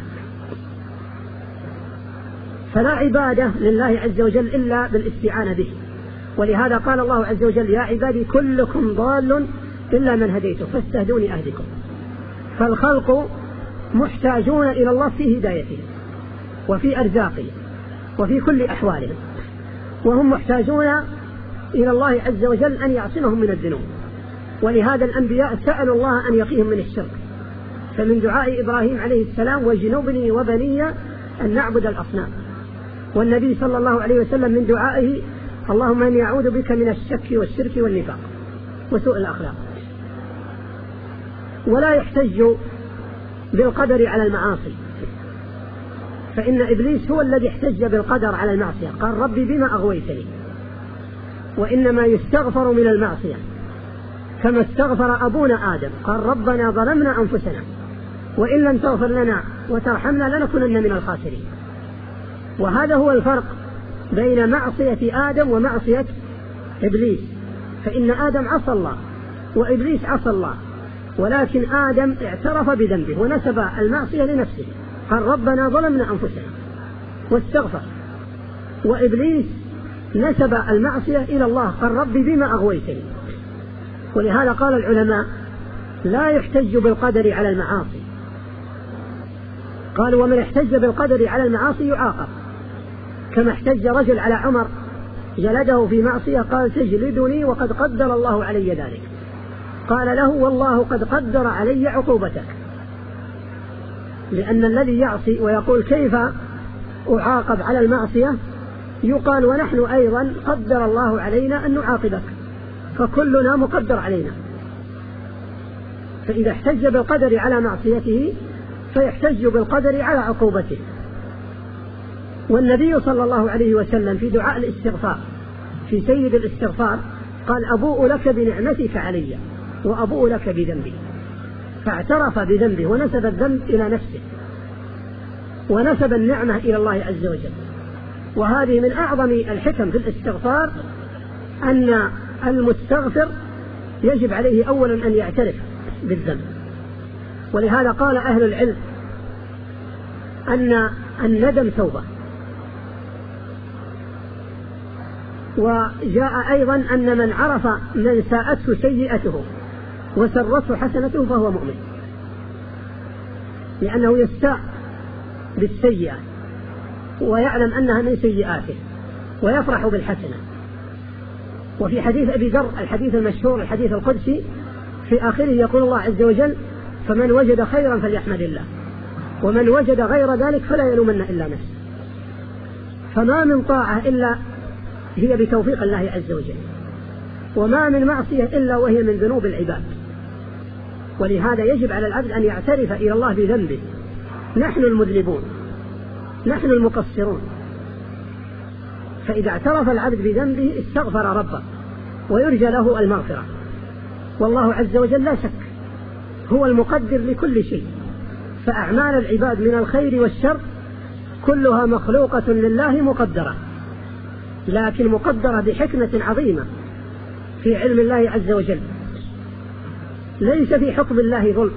فلا عبادة لله عز وجل إلا بالاستعانة به، ولهذا قال الله عز وجل يا عبادي كلكم ضال إلا من هديته فاستهدوني أهدكم. فالخلق محتاجون إلى الله في هدايته وفي أرزاقه وفي كل أحوالهم، وهم محتاجون إلى الله عز وجل أن يعصمهم من الذنوب، ولهذا الأنبياء سألوا الله أن يقيهم من الشرك. فمن دعاء إبراهيم عليه السلام واجنبني وبني أن نعبد الأصنام، والنبي صلى الله عليه وسلم من دعائه اللهم إني أعوذ بك من الشك والشرك والنفاق وسوء الأخلاق. ولا يحتج بالقدر على المعاصي، فإن إبليس هو الذي احتج بالقدر على المعصية، قال ربي بما أغويتني، وإنما يستغفر من المعصية كما استغفر أبونا آدم، قال ربنا ظلمنا أنفسنا وإن لم تغفر لنا وترحمنا لنكونن من الخاسرين. وهذا هو الفرق بين معصية آدم ومعصية إبليس، فإن آدم عصى الله وإبليس عصى الله، ولكن آدم اعترف بذنبه ونسب المعصية لنفسه، قال ربنا ظلمنا أنفسنا واستغفر، وإبليس نسب المعصية إلى الله، قال ربي بما أغويتني. ولهذا قال العلماء لا يحتج بالقدر على المعاصي، قالوا ومن احتج بالقدر على المعاصي يعاقب، كما احتج رجل على عمر جلده في معصية قال تجلدني وقد قدر الله علي ذلك، قال له والله قد قدر علي عقوبتك، لأن الذي يعصي ويقول كيف أعاقب على المعصية يقال ونحن أيضا قدر الله علينا أن نعاقبك، فكلنا مقدر علينا. فإذا احتج بالقدر على معصيته فيحتج بالقدر على عقوبته. والنبي صلى الله عليه وسلم في دعاء الاستغفار في سيد الاستغفار قال أبوء لك بنعمتك علي وأبوء لك بذنبي، فاعترف بذنبه ونسب الذنب إلى نفسه ونسب النعمة إلى الله عز وجل. وهذه من أعظم الحكم في الاستغفار، أن المستغفر يجب عليه أولا أن يعترف بالذنب. ولهذا قال أهل العلم أن الندم توبة. وجاء أيضا أن من عرف من ساءته سيئته وسرته حسنته فهو مؤمن، لأنه يستاء بالسيئة ويعلم أنها من سيئاته ويفرح بالحسنة. وفي حديث أبي ذر الحديث المشهور الحديث القدسي في آخره يقول الله عز وجل: فمن وجد خيرا فليحمد الله، ومن وجد غير ذلك فلا يلومن إلا نفسه. فما من طاعة إلا هي بتوفيق الله عز وجل، وما من معصية إلا وهي من ذنوب العباد. ولهذا يجب على العبد أن يعترف إلى الله بذنبه. نحن المذنبون، نحن المقصرون. فإذا اعترف العبد بذنبه استغفر ربه ويرجى له المغفرة. والله عز وجل لا شك هو المقدر لكل شيء، فأعمال العباد من الخير والشر كلها مخلوقة لله مقدرة، لكن مقدرة بحكمة عظيمة في علم الله عز وجل. ليس في حكم الله ظلم،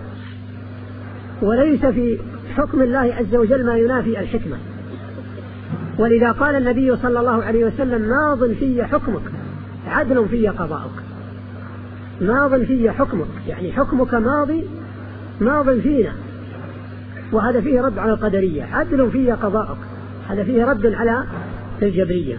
وليس في حكم الله عز وجل ما ينافي الحكمة. ولذا قال النبي صلى الله عليه وسلم: ماض في حكمك عدل في قضاؤك. ماض في حكمك يعني حكمك ماض فينا، وهذا فيه رد على القدرية. عدل في قضاؤك هذا فيه رد على الجبرية.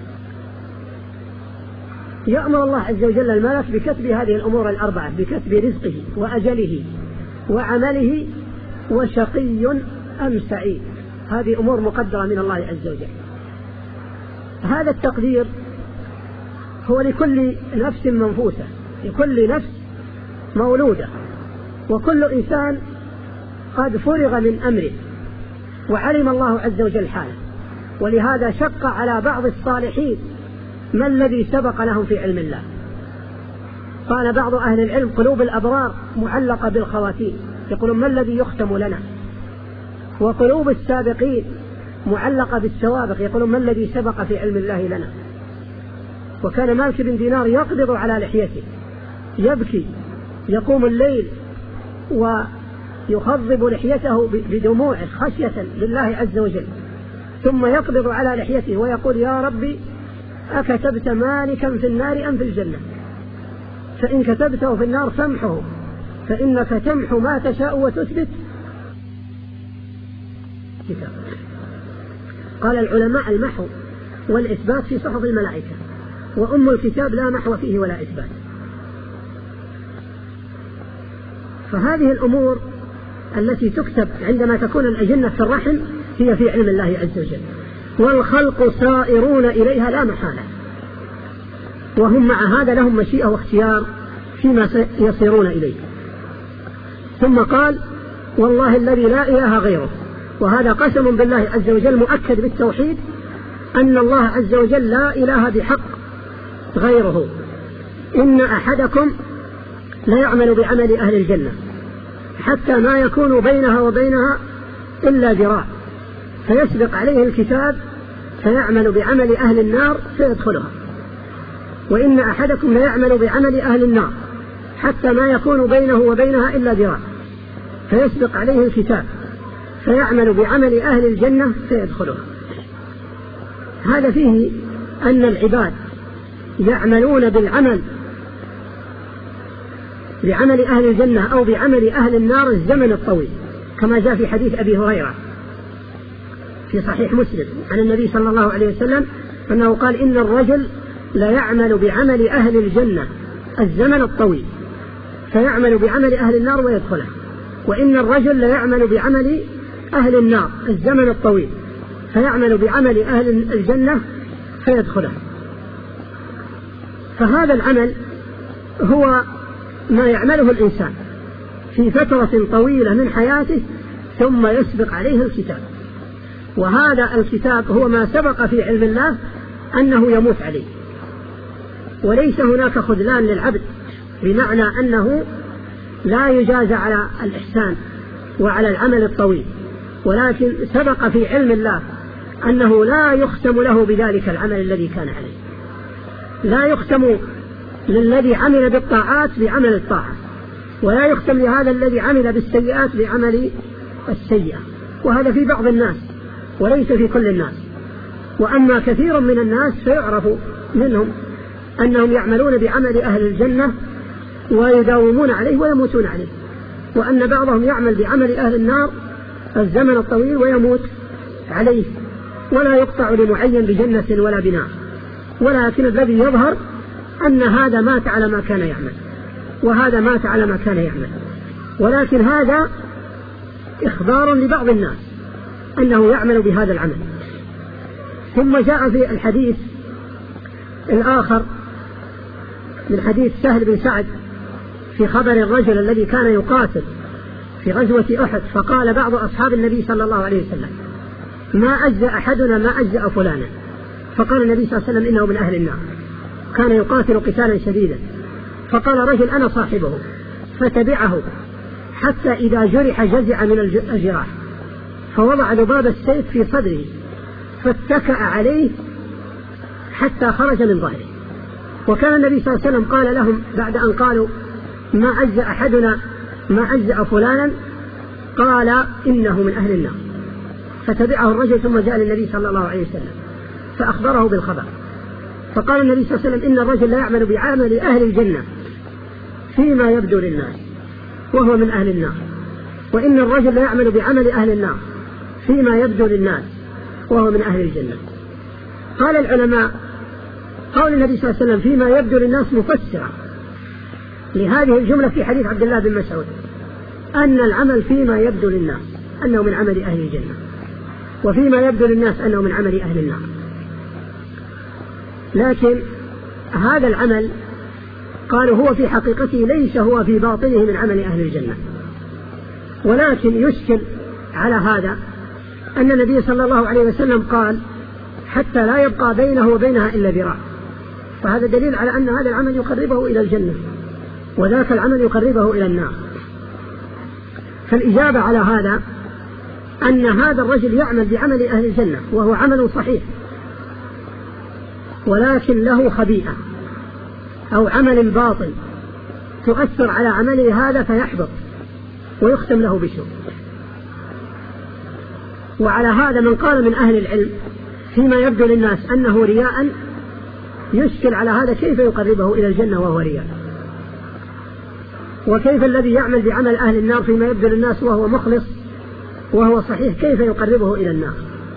يأمر الله عز وجل الملك بكتب هذه الأمور الأربعة، بكتب رزقه وأجله وعمله وشقي أم سعيد. هذه أمور مقدرة من الله عز وجل. هذا التقدير هو لكل نفس منفوسة، لكل نفس مولودة، وكل إنسان قد فرغ من أمره وعلم الله عز وجل حاله. ولهذا شق على بعض الصالحين ما الذي سبق لهم في علم الله. قال بعض أهل العلم: قلوب الأبرار معلقة بالخواتيم، يقولون: ما الذي يختم لنا؟ وقلوب السابقين معلقة بالسوابق، يقولون: ما الذي سبق في علم الله لنا؟ وكان مالك بن دينار يقبض على لحيته يبكي، يقوم الليل ويخضب لحيته بدموعه خشية لله عز وجل، ثم يقبض على لحيته ويقول: يا ربي أكتبت مالكا في النار أم في الجنة؟ فإن كتبته في النار فامحه، فإنك تمحو ما تشاء وتثبت كتاب. قال العلماء: المحو والإثبات في صحف الملائكة، وأم الكتاب لا محو فيه ولا إثبات. فهذه الأمور التي تكتب عندما تكون الأجنة في الرحم هي في علم الله عز وجل، والخلق سائرون إليها لا محالة، وهم مع هذا لهم مشيئة واختيار فيما يصيرون إليه. ثم قال: والله الذي لا إله غيره. وهذا قسم بالله عز وجل مؤكد بالتوحيد، أن الله عز وجل لا إله بحق غيره. إن أحدكم لا يعمل بعمل أهل الجنة حتى ما يكون بينها وبينها إلا ذراع، فيسبق عليه الكتاب فيعمل بعمل أهل النار فيدخلها. وإن أحدكم لا يعمل بعمل أهل النار حتى ما يكون بينه وبينها إلا ذراع، فيسبق عليه الكتاب فيعمل بعمل أهل الجنة فيدخلها. هذا فيه أن العباد يعملون بعمل أهل الجنة أو بعمل أهل النار الزمن الطويل، كما جاء في حديث أبي هريرة في صحيح مسلم عن النبي صلى الله عليه وسلم أنه قال: إن الرجل لا يعمل بعمل أهل الجنة الزمن الطويل فيعمل بعمل أهل النار ويدخلها، وإن الرجل لا يعمل بعمل أهل النار الزمن الطويل فيعمل بعمل أهل الجنة فيدخلها. فهذا العمل هو ما يعمله الإنسان في فترة طويلة من حياته ثم يسبق عليه الكتاب، وهذا الكتاب هو ما سبق في علم الله أنه يموت عليه. وليس هناك خذلان للعبد، بمعنى أنه لا يجازى على الإحسان وعلى العمل الطويل، ولكن سبق في علم الله أنه لا يختم له بذلك العمل الذي كان عليه، لا يختم للذي عمل بالطاعات بعمل الطاعة، ولا يختم لهذا الذي عمل بالسيئات بعمل السيئة. وهذا في بعض الناس وليس في كل الناس. وأما كثير من الناس فيعرف منهم أنهم يعملون بعمل أهل الجنة ويداومون عليه ويموتون عليه، وأن بعضهم يعمل بعمل أهل النار الزمن الطويل ويموت عليه، ولا يقطع لمعين بجنة ولا بنار. ولكن الذي يظهر أن هذا مات على ما كان يعمل وهذا مات على ما كان يعمل، ولكن هذا إخبار لبعض الناس أنه يعمل بهذا العمل. ثم جاء في الحديث الآخر من حديث سهل بن سعد في خبر الرجل الذي كان يقاتل في غزوة أحد، فقال بعض أصحاب النبي صلى الله عليه وسلم: ما أجزأ أحدنا ما أجزأ فلانا. فقال النبي صلى الله عليه وسلم: إنه من أهل النار، كان يقاتل قتالا شديدا. فقال رجل: أنا صاحبه، فتبعه حتى إذا جرح جزع من الجراح، فوضع ذباب السيف في صدره فاتكأ عليه حتى خرج من ظهره. وكان النبي صلى الله عليه وسلم قال لهم بعد أن قالوا: ما أجزأ أحدنا ما أجزأ فلانا، قال: إنه من أهل النار. فتبعه الرجل ثم جاء للنبي صلى الله عليه وسلم فأخبره بالخبر، فقال النبي صلى الله عليه وسلم: إن الرجل لا يعمل بعمل أهل الجنة فيما يبدو للناس وهو من أهل النار، وإن الرجل لا يعمل بعمل أهل النار فيما يبدو للناس وهو من أهل الجنة. قال العلماء: قول النبي صلى الله عليه وسلم فيما يبدو للناس مفسرة لهذه الجملة في حديث عبد الله بن مسعود، أن العمل فيما يبدو للناس أنه من عمل أهل الجنة، وفيما يبدو للناس أنه من عمل أهل النار. لكن هذا العمل قالوا هو في حقيقته ليس هو في باطنه من عمل أهل الجنة، ولكن يشكل على هذا أن النبي صلى الله عليه وسلم قال: حتى لا يبقى بينه وبينها إلا ذراع. فهذا دليل على أن هذا العمل يقربه إلى الجنة وذاك العمل يقربه إلى النار. فالإجابة على هذا أن هذا الرجل يعمل بعمل أهل الجنة وهو عمل صحيح، ولكن له خبيئة أو عمل باطل تؤثر على عمله هذا فيحبط ويختم له بسوء. وعلى هذا من قال من أهل العلم فيما يبدو للناس أنه رياء يشكل على هذا كيف يقربه إلى الجنة وهو رياء، وكيف الذي يعمل بعمل أهل النار فيما يبدو للناس وهو مخلص وهو صحيح كيف يقربه إلى النار.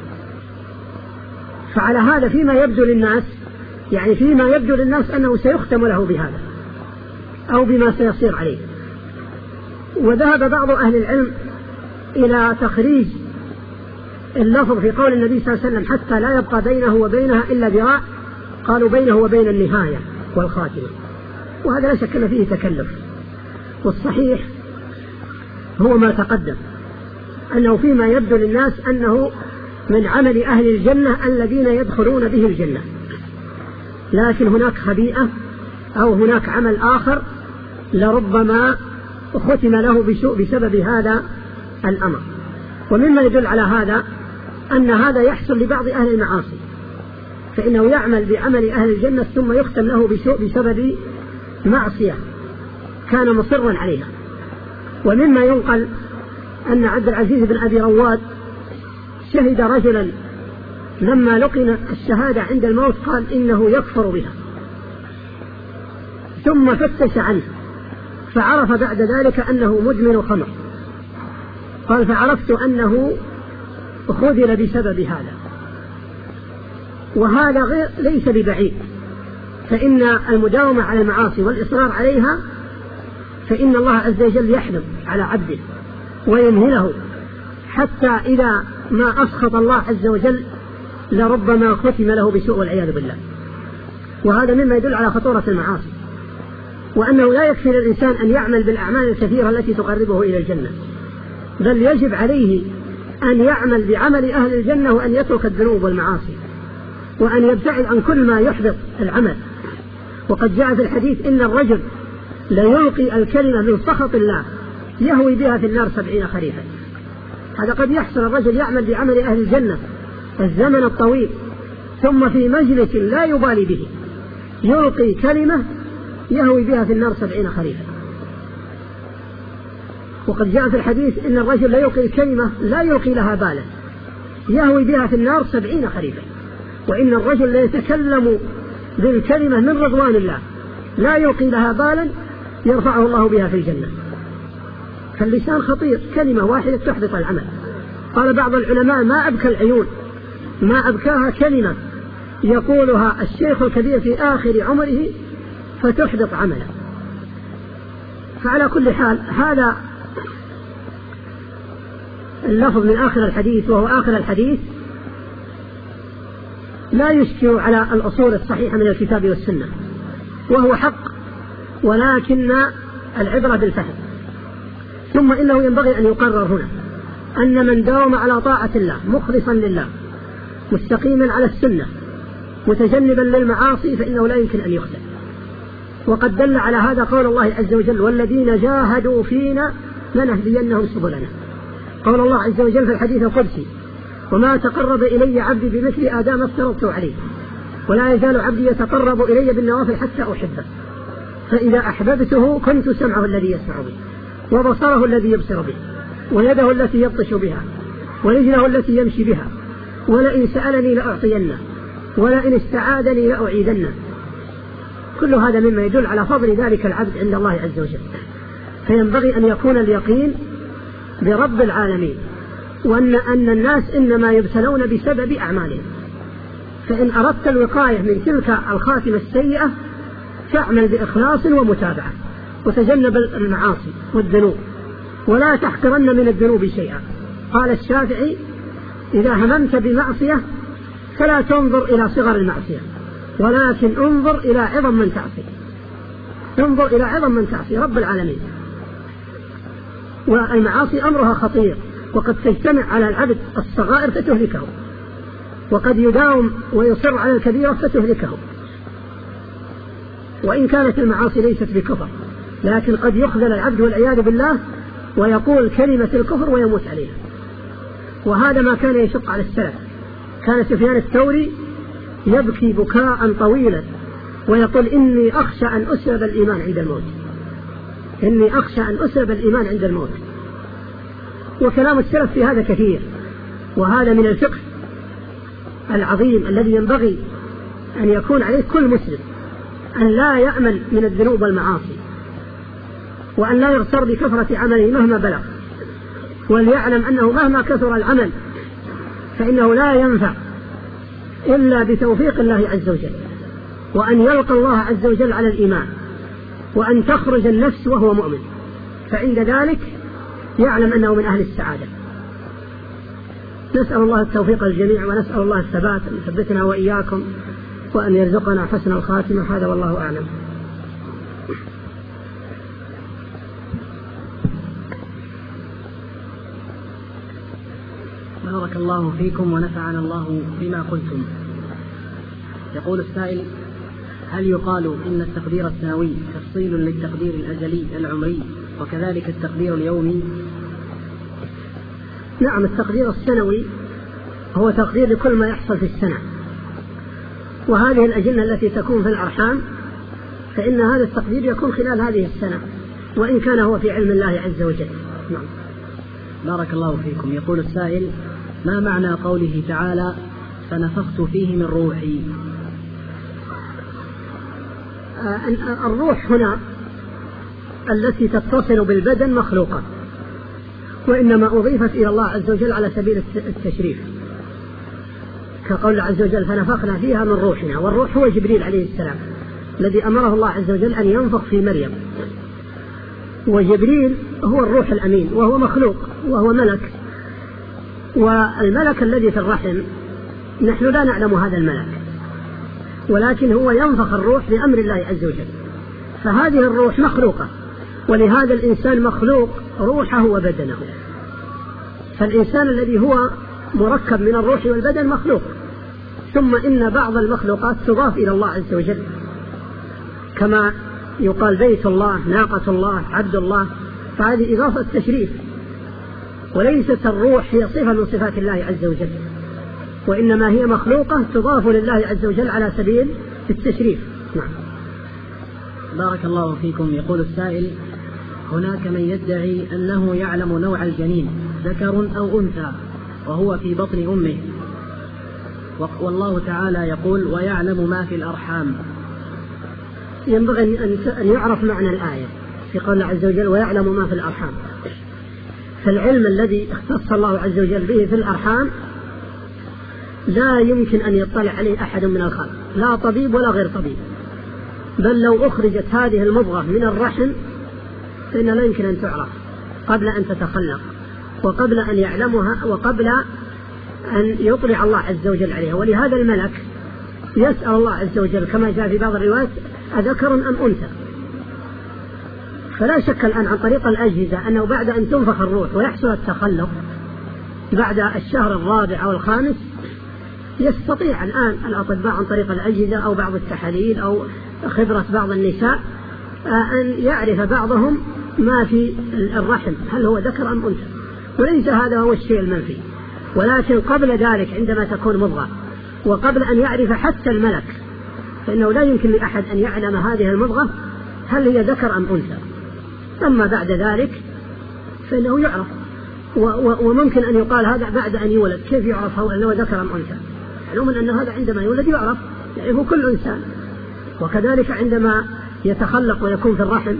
فعلى هذا فيما يبدو للناس يعني فيما يبدو للناس أنه سيختم له بهذا أو بما سيصير عليه. وذهب بعض أهل العلم إلى تخريج اللفظ في قول النبي صلى الله عليه وسلم: حتى لا يبقى بينه وبينها إلا ذراع، قالوا بينه وبين النهاية والخاتمة، وهذا لا شك فيه تكلف. والصحيح هو ما تقدم أنه فيما يبدو للناس أنه من عمل أهل الجنة الذين يدخلون به الجنة، لكن هناك خبيئة أو هناك عمل آخر لربما ختم له بسوء بسبب هذا الأمر. ومما يدل على هذا أن هذا يحصل لبعض أهل المعاصي، فإنه يعمل بعمل أهل الجنة ثم يختم له بسوء بسبب معصية كان مصرا عليها. ومما ينقل أن عبد العزيز بن أبي رواد شهد رجلا لما لقن الشهادة عند الموت قال إنه يكفر بها، ثم فتش عنه فعرف بعد ذلك أنه مدمن خمر، قال: فعرفت أنه خذل بسبب هذا. وهذا ليس ببعيد، فإن المداومة على المعاصي والإصرار عليها فإن الله عز وجل يحلم على عبده ويمهله حتى إذا ما أسخط الله عز وجل لربما ختم له بسوء والعياذ بالله. وهذا مما يدل على خطورة المعاصي، وأنه لا يكفي للإنسان أن يعمل بالأعمال الكثيرة التي تقربه إلى الجنة، بل يجب عليه أن يعمل بعمل أهل الجنة وأن يترك الذنوب والمعاصي وأن يبتعد عن كل ما يحبط العمل. وقد جاء في الحديث: إن الرجل ليلقي الكلمة من سخط الله يهوي بها في النار 70 خريفا. هذا قد يحصل الرجل يعمل بعمل أهل الجنة الزمن الطويل ثم في مجلس لا يبالي به يلقي كلمة يهوي بها في النار 70 خريفا. وقد جاء في الحديث إن الرجل لا يلقي كلمة لا يلقي لها بالا يهوي بها في النار 70 خريفا، وإن الرجل لا يتكلم بالكلمة من رضوان الله لا يلقي لها بالا يرفعه الله بها في الجنة. فاللسان خطير، كلمة واحدة تحبط العمل. قال بعض العلماء ما أبكى العيون، ما أبكاها كلمة يقولها الشيخ الكبير في آخر عمره فتحبط عمله. فعلى كل حال هذا اللفظ من آخر الحديث، وهو آخر الحديث لا يشكل على الأصول الصحيحة من الكتاب والسنة، وهو حق، ولكن العبرة بالفهم. ثم إنه ينبغي أن يقرر هنا أن من داوم على طاعة الله مخلصا لله مستقيما على السنة متجنبا للمعاصي فإنه لا يمكن أن يخزى. وقد دل على هذا قول الله عز وجل: والذين جاهدوا فينا لنهدينهم سبلنا. قول الله عز وجل في الحديث القدسي: وما تقرب إلي عبدي بمثل آدام افترضت عليه، ولا يزال عبدي يتقرب إلي بالنوافل حتى أحبه، فإذا أحببته كنت سمعه الذي يسمع به، وبصره الذي يبصر به، ويده التي يبطش بها، ورجله التي يمشي بها، ولئن سألني لأعطينه، ولئن استعاذني لأعيذنه. كل هذا مما يدل على فضل ذلك العبد عند الله عز وجل. فينبغي أن يكون اليقين برب العالمين، وأن الناس إنما يبتلون بسبب أعمالهم. فإن أردت الوقاية من تلك الخاتمة السيئة فاعمل بإخلاص ومتابعة، وتجنب المعاصي والذنوب، ولا تحقرن من الذنوب شيئا. قال الشافعي: إذا هممت بمعصية فلا تنظر إلى صغر المعصية، ولكن انظر إلى عظم من تعصي. انظر إلى عظم من تعصي رب العالمين. والمعاصي أمرها خطير، وقد تجتمع على العبد الصغائر فتهلكه، وقد يداوم ويصر على الكبيرة فتهلكه. وإن كانت المعاصي ليست بكفر، لكن قد يخذل العبد والعياذ بالله ويقول كلمة الكفر ويموت عليها. وهذا ما كان يشق على السلف. كان سفيان الثوري يبكي بكاء طويلا ويقول: إني أخشى أن أسلب الإيمان عند الموت، إني أخشى أن أسلب الإيمان عند الموت. وكلام السلف في هذا كثير، وهذا من الفقه العظيم الذي ينبغي أن يكون عليه كل مسلم، أن لا يأمن من الذنوب والمعاصي، وأن لا يغتر بكثرة عمله مهما بلغ، وليعلم أنه مهما كثر العمل فإنه لا ينفع إلا بتوفيق الله عز وجل، وأن يلقى الله عز وجل على الإيمان، وأن تخرج النفس وهو مؤمن، فعند ذلك يعلم أنه من أهل السعادة. نسأل الله التوفيق للجميع، ونسأل الله الثبات أن يثبتنا وإياكم، وأن يرزقنا حسن الخاتمة. هذا والله أعلم. بارك الله فيكم ونفعنا الله بما قلتم. يقول السائل: هل يقال إن التقدير السنوي تفصيل للتقدير الأزلي العمري وكذلك التقدير اليومي؟ نعم، التقدير السنوي هو تقدير لكل ما يحصل في السنة، وهذه الأجنة التي تكون في الأرحام فإن هذا التقدير يكون خلال هذه السنة، وإن كان هو في علم الله عز وجل. نعم. بارك الله فيكم. يقول السائل: ما معنى قوله تعالى: فنفخت فيه من روحي؟ الروح هنا التي تتصل بالبدن مخلوقة، وإنما أضيفت إلى الله عز وجل على سبيل التشريف، كقول عز وجل: فنفخنا فيها من روحنا. والروح هو جبريل عليه السلام الذي أمره الله عز وجل أن ينفخ في مريم، وجبريل هو الروح الأمين، وهو مخلوق وهو ملك. والملك الذي في الرحم نحن لا نعلم هذا الملك، ولكن هو ينفخ الروح بأمر الله عز وجل، فهذه الروح مخلوقة، ولهذا الإنسان مخلوق روحه وبدنه. فالإنسان الذي هو مركب من الروح والبدن مخلوق، ثم إن بعض المخلوقات تضاف إلى الله عز وجل، كما يقال بيت الله، ناقة الله، عبد الله، فهذه إضافة تشريف، وليست الروح هي صفة من صفات الله عز وجل، وإنما هي مخلوقة تضاف لله عز وجل على سبيل التشريف. نعم. بارك الله فيكم. يقول السائل: هناك من يدعي أنه يعلم نوع الجنين ذكر أو أنثى وهو في بطن أمه، والله تعالى يقول: ويعلم ما في الأرحام. ينبغي أن يعرف معنى الآية في قول الله عز وجل: ويعلم ما في الأرحام. فالعلم الذي اختص الله عز وجل به في الأرحام لا يمكن أن يطلع عليه أحد من الخلق، لا طبيب ولا غير طبيب. بل لو أخرجت هذه المضغة من الرحم فإن لا يمكن أن تعرف قبل أن تتخلق، وقبل أن يعلمها، وقبل أن يطلع الله عز وجل عليها. ولهذا الملك يسأل الله عز وجل كما جاء في بعض الروايات: أذكر أم أنثى؟ فلا شك الآن عن طريق الأجهزة أنه بعد أن تنفخ الروح ويحصل التخلق بعد الشهر الرابع أو الخامس، يستطيع الآن الأطباء عن طريق الأجهزة أو بعض التحاليل أو خبرة بعض النساء أن يعرف بعضهم ما في الرحم هل هو ذكر أم أنثى. وليس هذا هو الشيء المنفي، ولكن قبل ذلك عندما تكون مضغة وقبل أن يعرف حتى الملك، فإنه لا يمكن لأحد أن يعلم هذه المضغة هل هي ذكر أم أنثى. أما بعد ذلك فإنه يعرف، وممكن أن يقال هذا بعد أن يولد. كيف يعرف هو أنه ذكر أم أنثى؟ معلوم أن هذا عندما يولد يعرف، يعرفه كل إنسان. وكذلك عندما يتخلق ويكون في الرحم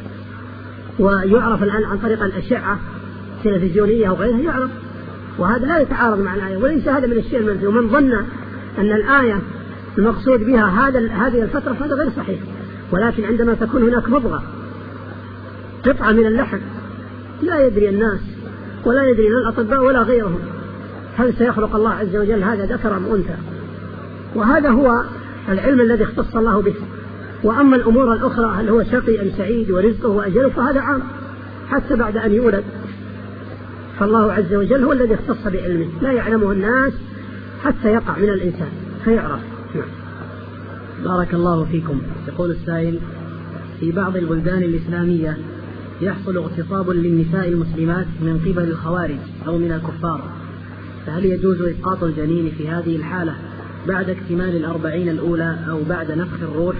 ويعرف الآن عن طريق الأشعة التلفزيونية وغيرها يعرف، وهذا لا يتعارض مع الآية، وليس هذا من الشيء المنفي. ومن ظن أن الآية المقصود بها هذه الفترة فهذا غير صحيح. ولكن عندما تكون هناك مضغة قطعة من اللحم لا يدري الناس ولا يدري الأطباء ولا غيرهم هل سيخلق الله عز وجل هذا ذكر أم أنثى. وهذا هو العلم الذي اختص الله به. وأما الأمور الأخرى هل هو شقي أم سعيد ورزقه وأجله فهذا عام حتى بعد أن يولد، فالله عز وجل هو الذي اختص بعلمه، لا يعلمه الناس حتى يقع من الإنسان فيعرف. بارك الله فيكم. يقول السائل: في بعض البلدان الإسلامية يحصل اغتصاب للنساء المسلمات من قبل الخوارج أو من الكفار، فهل يجوز إسقاط الجنين في هذه الحالة بعد اكتمال 40 الأولى أو بعد نفخ الروح؟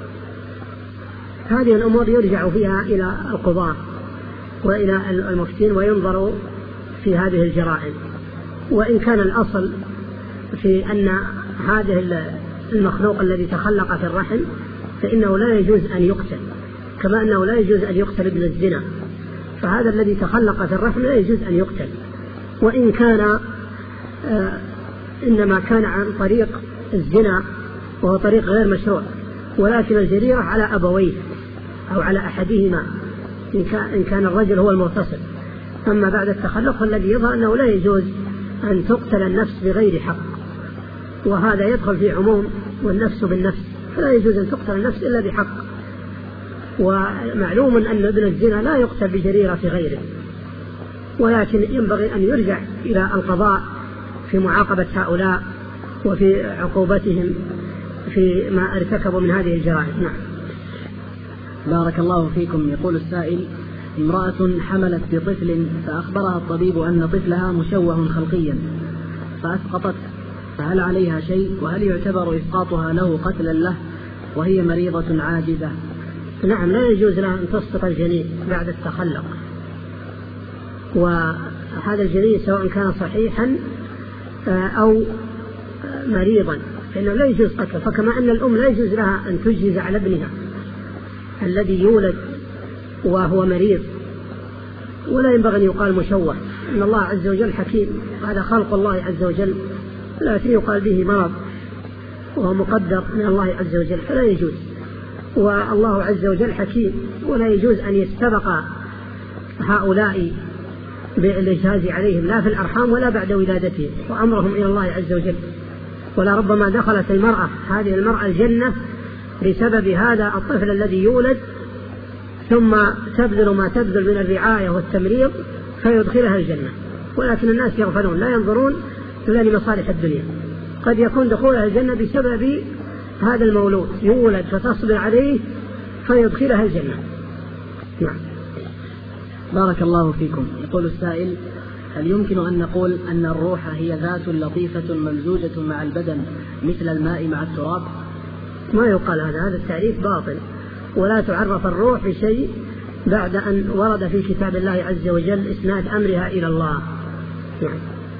هذه الأمور يرجع فيها إلى القضاة وإلى المفتين وينظر في هذه الجرائم. وإن كان الأصل في أن هذا المخلوق الذي تخلق في الرحم فإنه لا يجوز أن يقتل، كما أنه لا يجوز أن يقتل ابن الزنا، فهذا الذي تخلق في الرحم لا يجوز أن يقتل. وإن كان إنما كان عن طريق الزنا وهو طريق غير مشروع، ولكن الجريرة على أبويه أو على أحدهما إن كان الرجل هو المغتصب. أما بعد التخلق الذي يظهر أنه لا يجوز أن تقتل النفس بغير حق، وهذا يدخل في عموم والنفس بالنفس، فلا يجوز أن تقتل النفس إلا بحق. ومعلوم أن ابن الزنا لا يقتل بجريرة غيره، ولكن ينبغي أن يرجع إلى القضاء في معاقبة هؤلاء وفي عقوبتهم في ما ارتكبوا من هذه الجرائم. نعم. بارك الله فيكم. يقول السائل: امرأة حملت بطفل فأخبرها الطبيب أن طفلها مشوه خلقيا فأسقطته، فهل عليها شيء؟ وهل يعتبر إسقاطها له قتلا له وهي مريضة عاجزة؟ نعم، لا يجوز لها أن تسقط الجنين بعد التخلق، وهذا الجنين سواء كان صحيحا أو مريضا فإنه لا يجوز قتله. فكما أن الأم لا يجوز لها أن تجهز على ابنها الذي يولد وهو مريض، ولا ينبغي أن يقال مشوه، إن الله عز وجل حكيم، هذا خلق الله عز وجل لا يقال به مرض وهو مقدر من الله عز وجل، فلا يجوز. والله عز وجل حكيم، ولا يجوز أن يستبق هؤلاء بالإجهاز عليهم لا في الأرحام ولا بعد ولادتهم، وأمرهم إلى الله عز وجل. ولا ربما دخلت هذه المرأة الجنة بسبب هذا الطفل الذي يولد، ثم تبذل ما تبذل من الرعاية والتمريض فيدخلها الجنة، ولكن الناس يغفلون لا ينظرون إلا لمصالح الدنيا. قد يكون دخولها الجنة بسبب هذا المولود يولد فتصبر عليه فيدخلها الجنة. نعم. بارك الله فيكم. يقول السائل: هل يمكن أن نقول أن الروح هي ذات لطيفة ممزوجة مع البدن مثل الماء مع التراب؟ ما يقال هذا التعريف باطل، ولا تعرف الروح بشيء بعد أن ورد في كتاب الله عز وجل إسناد أمرها إلى الله. يعني.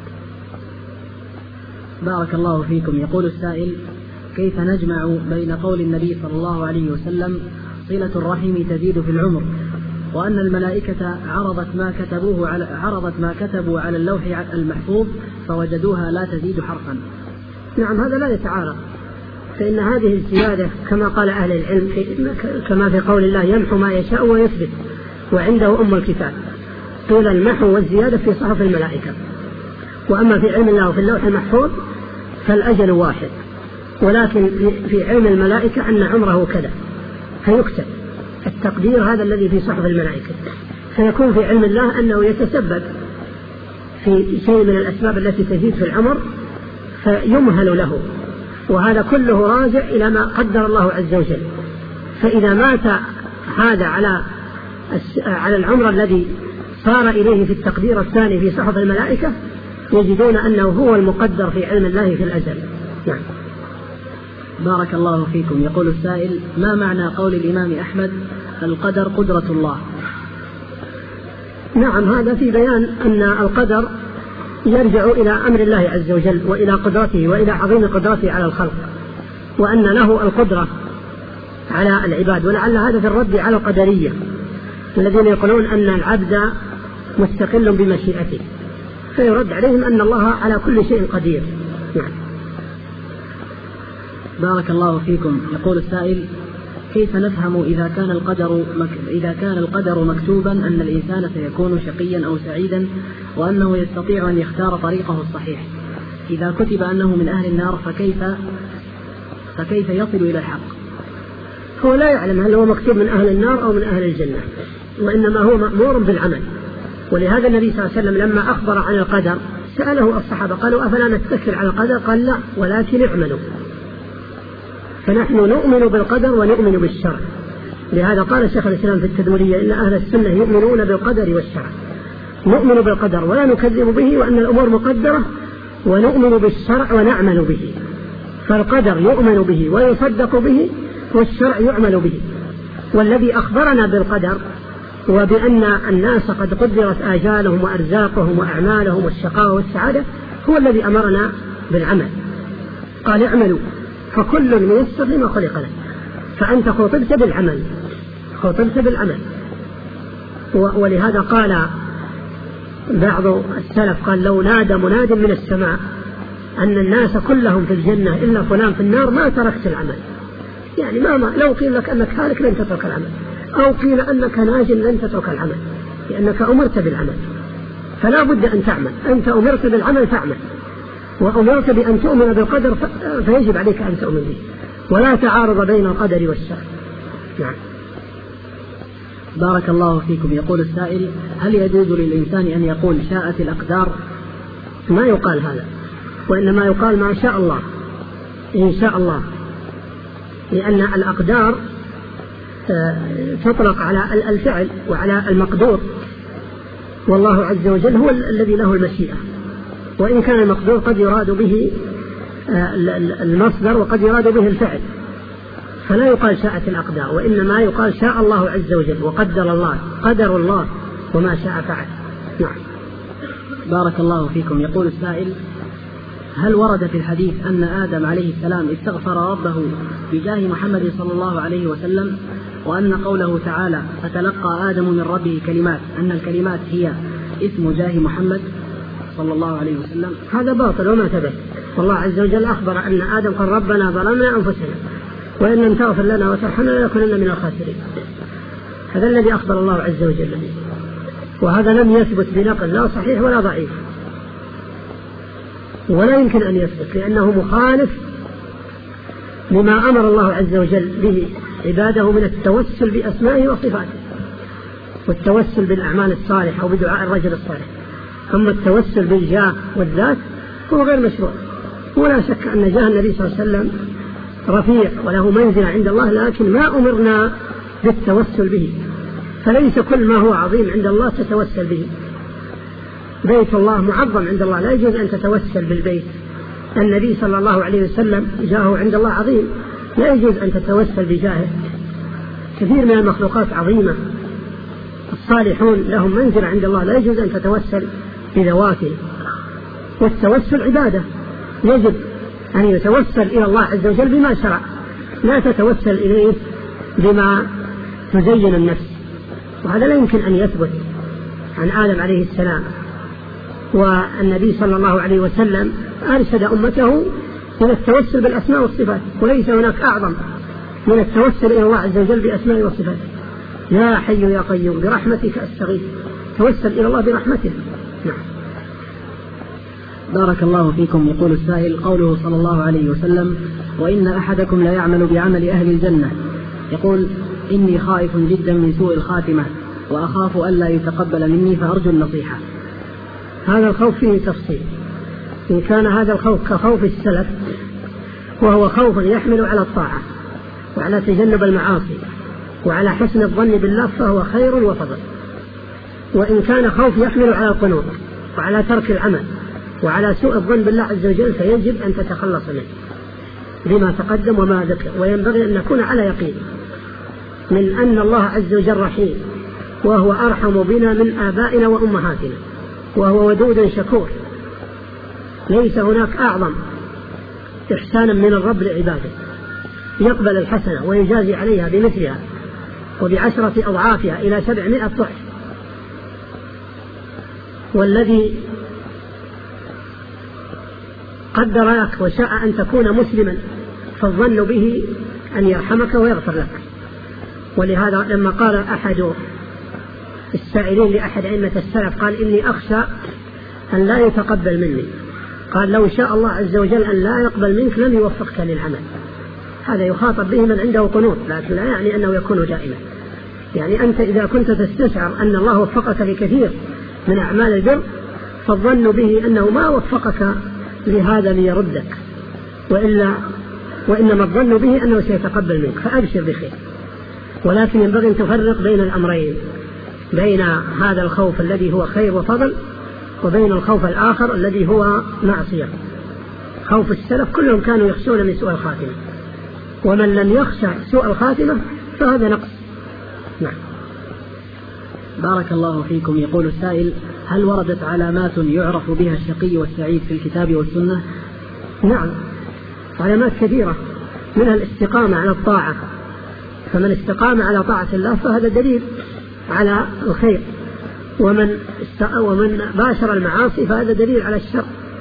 بارك الله فيكم. يقول السائل: كيف نجمع بين قول النبي صلى الله عليه وسلم صلة الرحم تزيد في العمر، وأن الملائكة عرضت ما كتبوا على اللوح المحفوظ فوجدوها لا تزيد حرفا؟ نعم، هذا لا يتعارض، فإن هذه الزيادة كما قال أهل العلم كما في قول الله: يمحو ما يشاء ويثبت وعنده أم الكتاب. قيل المحو والزيادة في صحف الملائكة، وأما في علم الله وفي اللوح المحفوظ فالأجل واحد، ولكن في علم الملائكة أن عمره كذا فيكتب التقدير هذا الذي في صحف الملائكة، فيكون في علم الله أنه يتسبب في شيء من الأسباب التي تزيد في العمر فيمهل له، وهذا كله راجع إلى ما قدر الله عز وجل. فإذا مات هذا على العمر الذي صار إليه في التقدير الثاني في صحف الملائكة يجدون أنه هو المقدر في علم الله في الأزل. نعم. بارك الله فيكم. يقول السائل: ما معنى قول الإمام أحمد: القدر قدرة الله؟ نعم، هذا في بيان أن القدر يرجع إلى أمر الله عز وجل وإلى قدرته وإلى عظيم قدرته على الخلق، وأن له القدرة على العباد. ولعل هذا في الرد على القدرية الذين يقولون أن العبد مستقل بمشيئته، فيرد عليهم أن الله على كل شيء قدير. نعم. بارك الله فيكم. يقول السائل: كيف نفهم إذا كان القدر مكتوبا أن الإنسان سيكون شقيا أو سعيدا، وأنه يستطيع أن يختار طريقه الصحيح؟ إذا كتب أنه من أهل النار فكيف يصل إلى الحق؟ هو لا يعلم هل هو مكتوب من أهل النار أو من أهل الجنة، وإنما هو مأمور بالعمل. ولهذا النبي صلى الله عليه وسلم لما أخبر عن القدر سأله الصحابة قالوا: أفلا نتكل على القدر؟ قال: لا، ولكن اعملوا. فنحن نؤمن بالقدر ونؤمن بالشرع. لهذا قال شيخ الإسلام في التدمرية: إن أهل السنة يؤمنون بالقدر والشرع. نؤمن بالقدر ولا نكذب به، وأن الأمور مقدرة، ونؤمن بالشرع ونعمل به. فالقدر يؤمن به ويصدق به، والشرع يعمل به. والذي أخبرنا بالقدر وبأن الناس قد قدرت آجالهم وأرزاقهم وأعمالهم والشقاء والسعادة هو الذي أمرنا بالعمل. قال: اعملوا فكل ميسر لما خلق له. فأنت خطبت بالعمل. ولهذا قال بعض السلف قال: لو نادى مناد من السماء أن الناس كلهم في الجنة إلا فلان في النار ما تركت العمل. يعني لو قيل لك أنك هالك لن تترك العمل، أو قيل أنك ناج لن تترك العمل، لأنك أمرت بالعمل. فلا بد أن تعمل. أنت أمرت بالعمل فاعمل، وأمرت بأن تؤمن بالقدر فيجب عليك أن تؤمن به، ولا تعارض بين القدر والشرع. نعم. بارك الله فيكم. يقول السائل: هل يجوز للإنسان أن يقول شاءت الأقدار؟ ما يقال هذا، وإنما يقال ما شاء الله إن شاء الله، لأن الأقدار تطلق على الفعل وعلى المقدور، والله عز وجل هو الذي له المشيئة. وإن كان المقدور قد يراد به المصدر وقد يراد به الفعل، فلا يقال شاءت الأقدار، وإنما يقال شاء الله عز وجل وقدر الله، قدر الله وما شاء فعل. نعم. بارك الله فيكم. يقول السائل: هل ورد في الحديث أن آدم عليه السلام استغفر ربه بجاه محمد صلى الله عليه وسلم، وأن قوله تعالى: فتلقى آدم من ربه كلمات، أن الكلمات هي اسم جاه محمد صلى الله عليه وسلم؟ هذا باطل وما ثبت. والله عز وجل أخبر أن آدم قال: ربنا ظلمنا أنفسنا وإن لم تغفر لنا وترحمنا لنكونن من الخاسرين. هذا الذي أخبر الله عز وجل به، وهذا لم يثبت بنقل لا صحيح ولا ضعيف، ولا يمكن أن يثبت، لأنه مخالف لما أمر الله عز وجل به عباده من التوسل بأسمائه وصفاته، والتوسل بالأعمال الصالحة وبدعاء الرجل الصالح. أما التوسل بالجاه والذات هو غير مشروع. ولا شك أن جاه النبي صلى الله عليه وسلم رفيع وله منزلة عند الله، لكن ما أمرنا بالتوسل به، فليس كل ما هو عظيم عند الله تتوسل به. بيت الله معظم عند الله، لا يجوز أن تتوسل بالبيت. النبي صلى الله عليه وسلم جاهه عند الله عظيم، لا يجوز أن تتوسل بجاهه. كثير من المخلوقات عظيمة، الصالحون لهم منزلة عند الله، لا يجوز أن تتوسل بذواتهم، والتوسل عبادة، يجب أن يتوسل إلى الله عز وجل بما شرع، لا تتوسل إليه بما تزين النفس، وهذا لا يمكن أن يثبت عن آدم عليه السلام. والنبي صلى الله عليه وسلم أرشد أمته إلى التوسل بالأسماء والصفات، وليس هناك أعظم من التوسل إلى الله عز وجل بأسماء وصفاته. يا حي يا قيوم برحمتك أستغيث، توسل إلى الله برحمته. نعم. بارك الله فيكم. يقول السائل: قوله صلى الله عليه وسلم: وإن أحدكم لا يعمل بعمل أهل الجنة، يقول: إني خائف جدا من سوء الخاتمة وأخاف ألا يتقبل مني فأرجو النصيحة. هذا الخوف فيه تفصيل. إن كان هذا الخوف كخوف السلف وهو خوف يحمل على الطاعة وعلى تجنب المعاصي وعلى حسن الظن بالله فهو خير وفضل. وإن كان خوف يحمل على القنوط وعلى ترك العمل وعلى سوء الظن بالله عز وجل فيجب أن تتخلص منه بما تقدم وما ذكر. وينبغي أن نكون على يقين من أن الله عز وجل رحيم، وهو أرحم بنا من آبائنا وأمهاتنا، وهو ودود شكور. ليس هناك أعظم إحسانا من الرب لعباده، يقبل الحسنة ويجازي عليها بمثلها وب10 أضعافها إلى 700 ضعف. والذي قدر لك وشاء أن تكون مسلما فالظن به أن يرحمك ويغفر لك. ولهذا لما قال أحد السائلين لأحد أئمة السلف قال: إني أخشى أن لا يتقبل مني، قال: لو شاء الله عز وجل أن لا يقبل منك لم يوفقك للعمل. هذا يخاطب به من عنده قنوط، لكن لا يعني أنه يكون دائما. يعني أنت إذا كنت تستشعر أن الله وفقك لكثير من أعمال البر فالظن به أنه ما وفقك لهذا ليردك، وإنما الظن به أنه سيتقبل منك، فأبشر بخير. ولكن ينبغي أن تفرق بين الأمرين، بين هذا الخوف الذي هو خير وفضل وبين الخوف الآخر الذي هو معصية. خوف السلف كلهم كانوا يخشون من سوء الخاتمة، ومن لم يخشى سوء الخاتمة فهذا نقص. نعم. بارك الله فيكم. يقول السائل: هل وردت علامات يعرف بها الشقي والسعيد في الكتاب والسنة؟ نعم، علامات كثيرة، منها الاستقامة على الطاعة، فمن استقام على طاعة الله فهذا دليل على الخير، ومن باشر المعاصي فهذا دليل على الشر.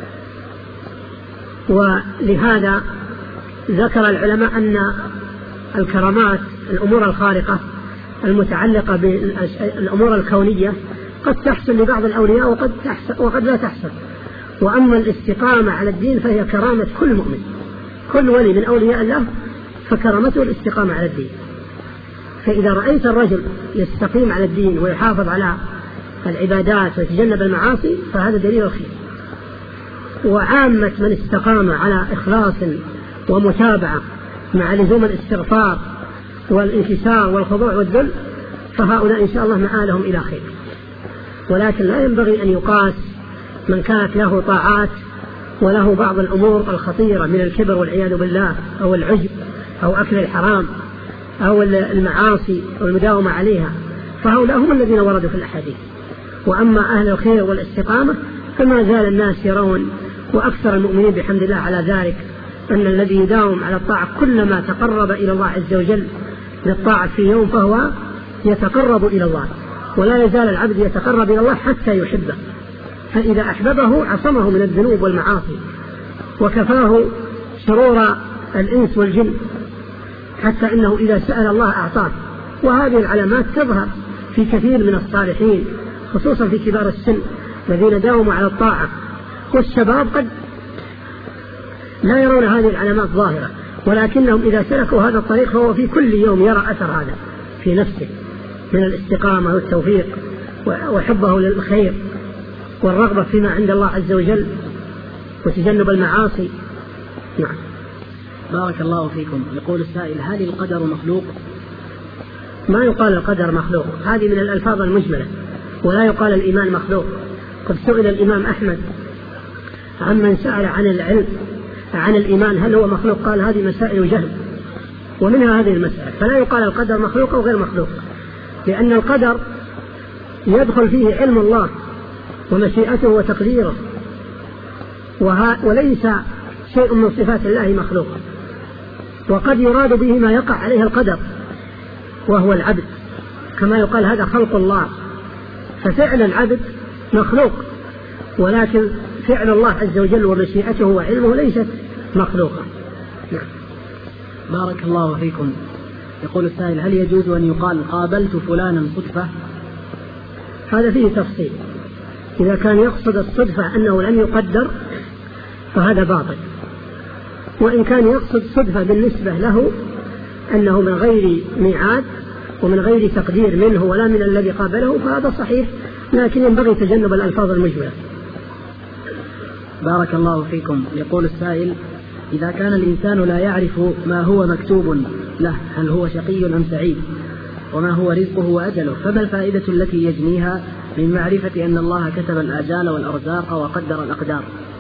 ولهذا ذكر العلماء أن الكرامات، الأمور الخارقة المتعلقة بالأمور الكونية قد تحصل لبعض الأولياء وقد لا تحصل. وأما الاستقامة على الدين فهي كرامة كل مؤمن، كل ولي من أولياء الله فكرامته الاستقامة على الدين. فإذا رأيت الرجل يستقيم على الدين ويحافظ على العبادات ويتجنب المعاصي فهذا دليل الخير. وعامة من استقام على إخلاص ومتابعة مع لزوم الاستغفار والانكسار والخضوع والذل فهؤلاء إن شاء الله مآلهم إلى خير. ولكن لا ينبغي أن يقاس من كانت له طاعات وله بعض الأمور الخطيرة من الكبر والعياذ بالله أو العجب أو أكل الحرام أو المعاصي والمداومة عليها، فهؤلاء هم الذين وردوا في الأحاديث. وأما أهل الخير والاستقامة فما زال الناس يرون، وأكثر المؤمنين بحمد الله على ذلك، أن الذي يداوم على الطاعة كلما تقرب إلى الله عز وجل بالطاعة في يوم فهو يتقرب إلى الله، ولا يزال العبد يتقرب إلى الله حتى يحبه، فإذا أحببه عصمه من الذنوب والمعاصي وكفاه شرور الإنس والجن، حتى إنه إذا سأل الله أعطاه. وهذه العلامات تظهر في كثير من الصالحين خصوصا في كبار السن الذين داوموا على الطاعة. والشباب قد لا يرون هذه العلامات ظاهرة، ولكنهم إذا سلكوا هذا الطريق فهو في كل يوم يرى أثر هذا في نفسه من الاستقامة والتوفيق وحبه للخير والرغبة فيما عند الله عز وجل وتجنب المعاصي. نعم. بارك الله فيكم. يقول السائل: هل القدر مخلوق؟ ما يقال القدر مخلوق، هذه من الألفاظ المجملة، ولا يقال الإيمان مخلوق. قد سئل الإمام أحمد عمن سأل عن العلم عن الإيمان هل هو مخلوق، قال: هذه مسائل جهل، ومنها هذه المسألة. فلا يقال القدر مخلوق أو غير مخلوق، لأن القدر يدخل فيه علم الله ومشيئته وتقديره، وليس شيء من صفات الله مخلوق. وقد يراد به ما يقع عليه القدر وهو العبد، كما يقال هذا خلق الله، ففعل العبد مخلوق، ولكن فعل الله عز وجل ومشيئته وعلمه ليست مخلوقة. بارك الله فيكم. يقول السائل: هل يجوز أن يقال قابلت فلانا صدفة؟ هذا فيه تفصيل. إذا كان يقصد الصدفة أنه لم يقدر فهذا باطل، وإن كان يقصد صدفة بالنسبة له أنه من غير ميعاد ومن غير تقدير منه ولا من الذي قابله فهذا صحيح، لكن ينبغي تجنب الألفاظ المجملة. بارك الله فيكم. يقول السائل: إذا كان الإنسان لا يعرف ما هو مكتوب له، هل هو شقي أم سعيد، وما هو رزقه وأجله، فما الفائدة التي يجنيها من معرفة أن الله كتب الآجال والأرزاق وقدر الأقدار؟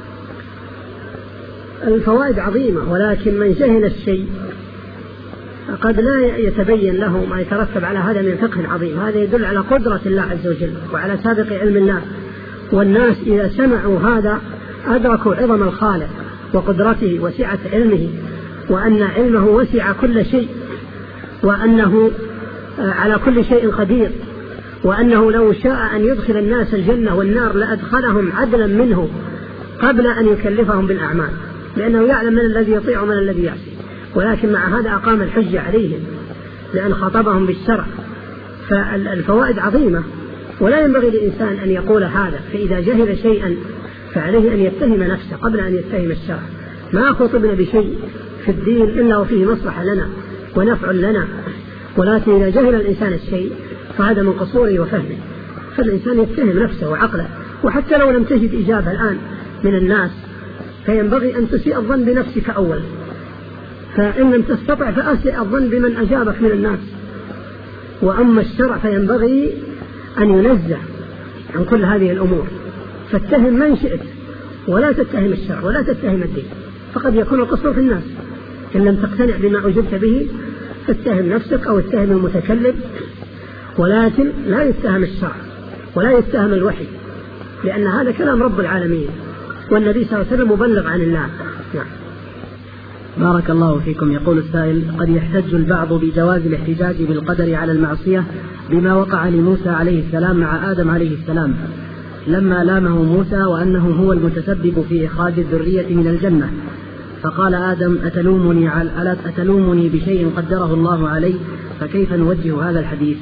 الفوائد عظيمة، ولكن من جهل الشيء قد لا يتبين له ما يترتب على هذا من فقه عظيم. هذا يدل على قدرة الله عز وجل وعلى سابق علم الله، والناس إذا سمعوا هذا أدركوا عظم الخالق وقدرته وسعة علمه، وأن علمه وسع كل شيء، وأنه على كل شيء قدير، وأنه لو شاء أن يدخل الناس الجنة والنار لأدخلهم عدلا منه قبل أن يكلفهم بالأعمال، لأنه يعلم من الذي يطيع ومن الذي يعصي. ولكن مع هذا أقام الحجة عليهم لأن خاطبهم بالشرع. فالفوائد عظيمة، ولا ينبغي للإنسان أن يقول هذا. فإذا جهل شيئا فعليه أن يتهم نفسه قبل أن يتهم الشرع. ما خطبنا بشيء في الدين إلا وفيه مصلحة لنا ونفع لنا، ولكن إذا جهل الإنسان الشيء فهذا من قصوره وفهمه، فالإنسان يتهم نفسه وعقله. وحتى لو لم تجد إجابة الآن من الناس فينبغي أن تسيء الظن بنفسك أولا، فإن لم تستطع فأسيء الظن بمن أجابك من الناس. وأما الشرع فينبغي أن ينزه عن كل هذه الأمور، فاتهم من شئت ولا تتهم الشرع ولا تتهم الدين، فقد يكون القصور في الناس. إن لم تقتنع بما أجبت به فاتهم نفسك أو اتهم المتكلم، ولكن لا يتهم الشرع ولا يتهم الوحي، لأن هذا كلام رب العالمين والنبي صلى الله عليه وسلم مبلغ عن الله. نعم. بارك الله فيكم. يقول السائل: قد يحتج البعض بجواز الاحتجاج بالقدر على المعصية بما وقع لموسى عليه السلام مع آدم عليه السلام لما لامه موسى وأنه هو المتسبب في إخراج الذرية من الجنة، فقال آدم: أتلومني بشيء قدره الله علي، فكيف نوجه هذا الحديث؟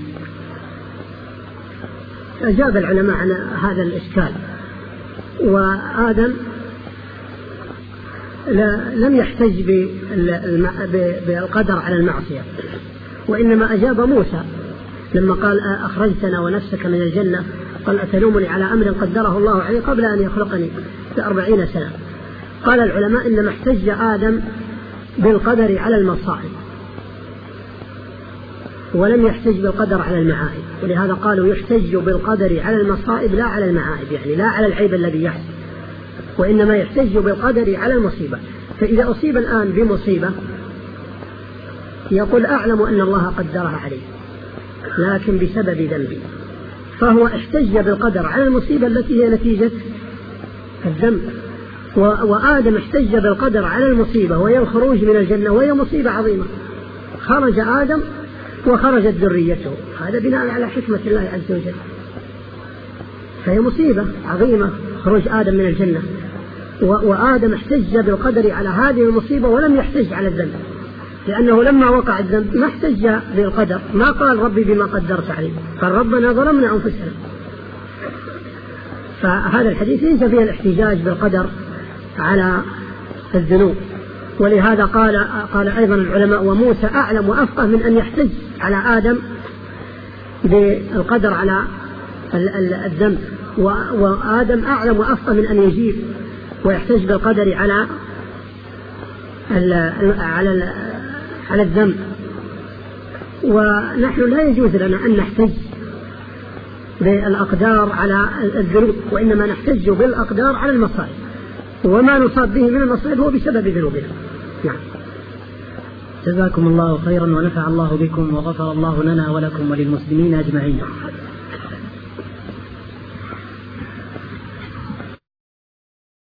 أجاب العلماء عن هذا الإشكال. وآدم لم يحتج بالقدر على المعصية، وإنما أجاب موسى لما قال: أخرجتنا ونفسك من الجنة، قال: أتلومني على أمر قدره الله علي قبل أن يخلقني ب40 سنة. قال العلماء: إنما احتج آدم بالقدر على المصائب ولم يحتج بالقدر على المعائب، ولهذا قالوا يحتج بالقدر على المصائب لا على المعائب، يعني لا على العيب الذي يحصل، وإنما يحتج بالقدر على المصيبة. فإذا أصيب الآن بمصيبة يقول: أعلم أن الله قدرها عليه لكن بسبب ذنبي، فهو احتج بالقدر على المصيبة التي هي نتيجة الذنب. وآدم احتج بالقدر على المصيبة وهي الخروج من الجنة، وهي مصيبة عظيمة، خرج آدم وخرجت ذريته، هذا بناء على حكمة الله عز وجل، فهي مصيبة عظيمة خروج آدم من الجنة. وآدم احتج بالقدر على هذه المصيبة ولم يحتج على الذنب، لأنه لما وقع الذنب ما احتج بالقدر، ما قال: ربي بما قدرت عليه، قال: ربنا ظلمنا أنفسنا. فهذا الحديث ليس فيه الاحتجاج بالقدر على الذنوب. ولهذا قال أيضا العلماء: وموسى أعلم وأفقه من أن يحتج على آدم بالقدر على الذنب، وآدم أعلم وأفقه من أن يجيب ويحتج بالقدر على الذنب. ونحن لا يجوز لنا أن نحتج بالأقدار على الذنوب، وإنما نحتج بالأقدار على المصائب، وما نصاب به من المصائب هو بسبب ذنوبنا. نعم. جزاكم الله خيرا ونفع الله بكم وغفر الله لنا ولكم وللمسلمين أجمعين.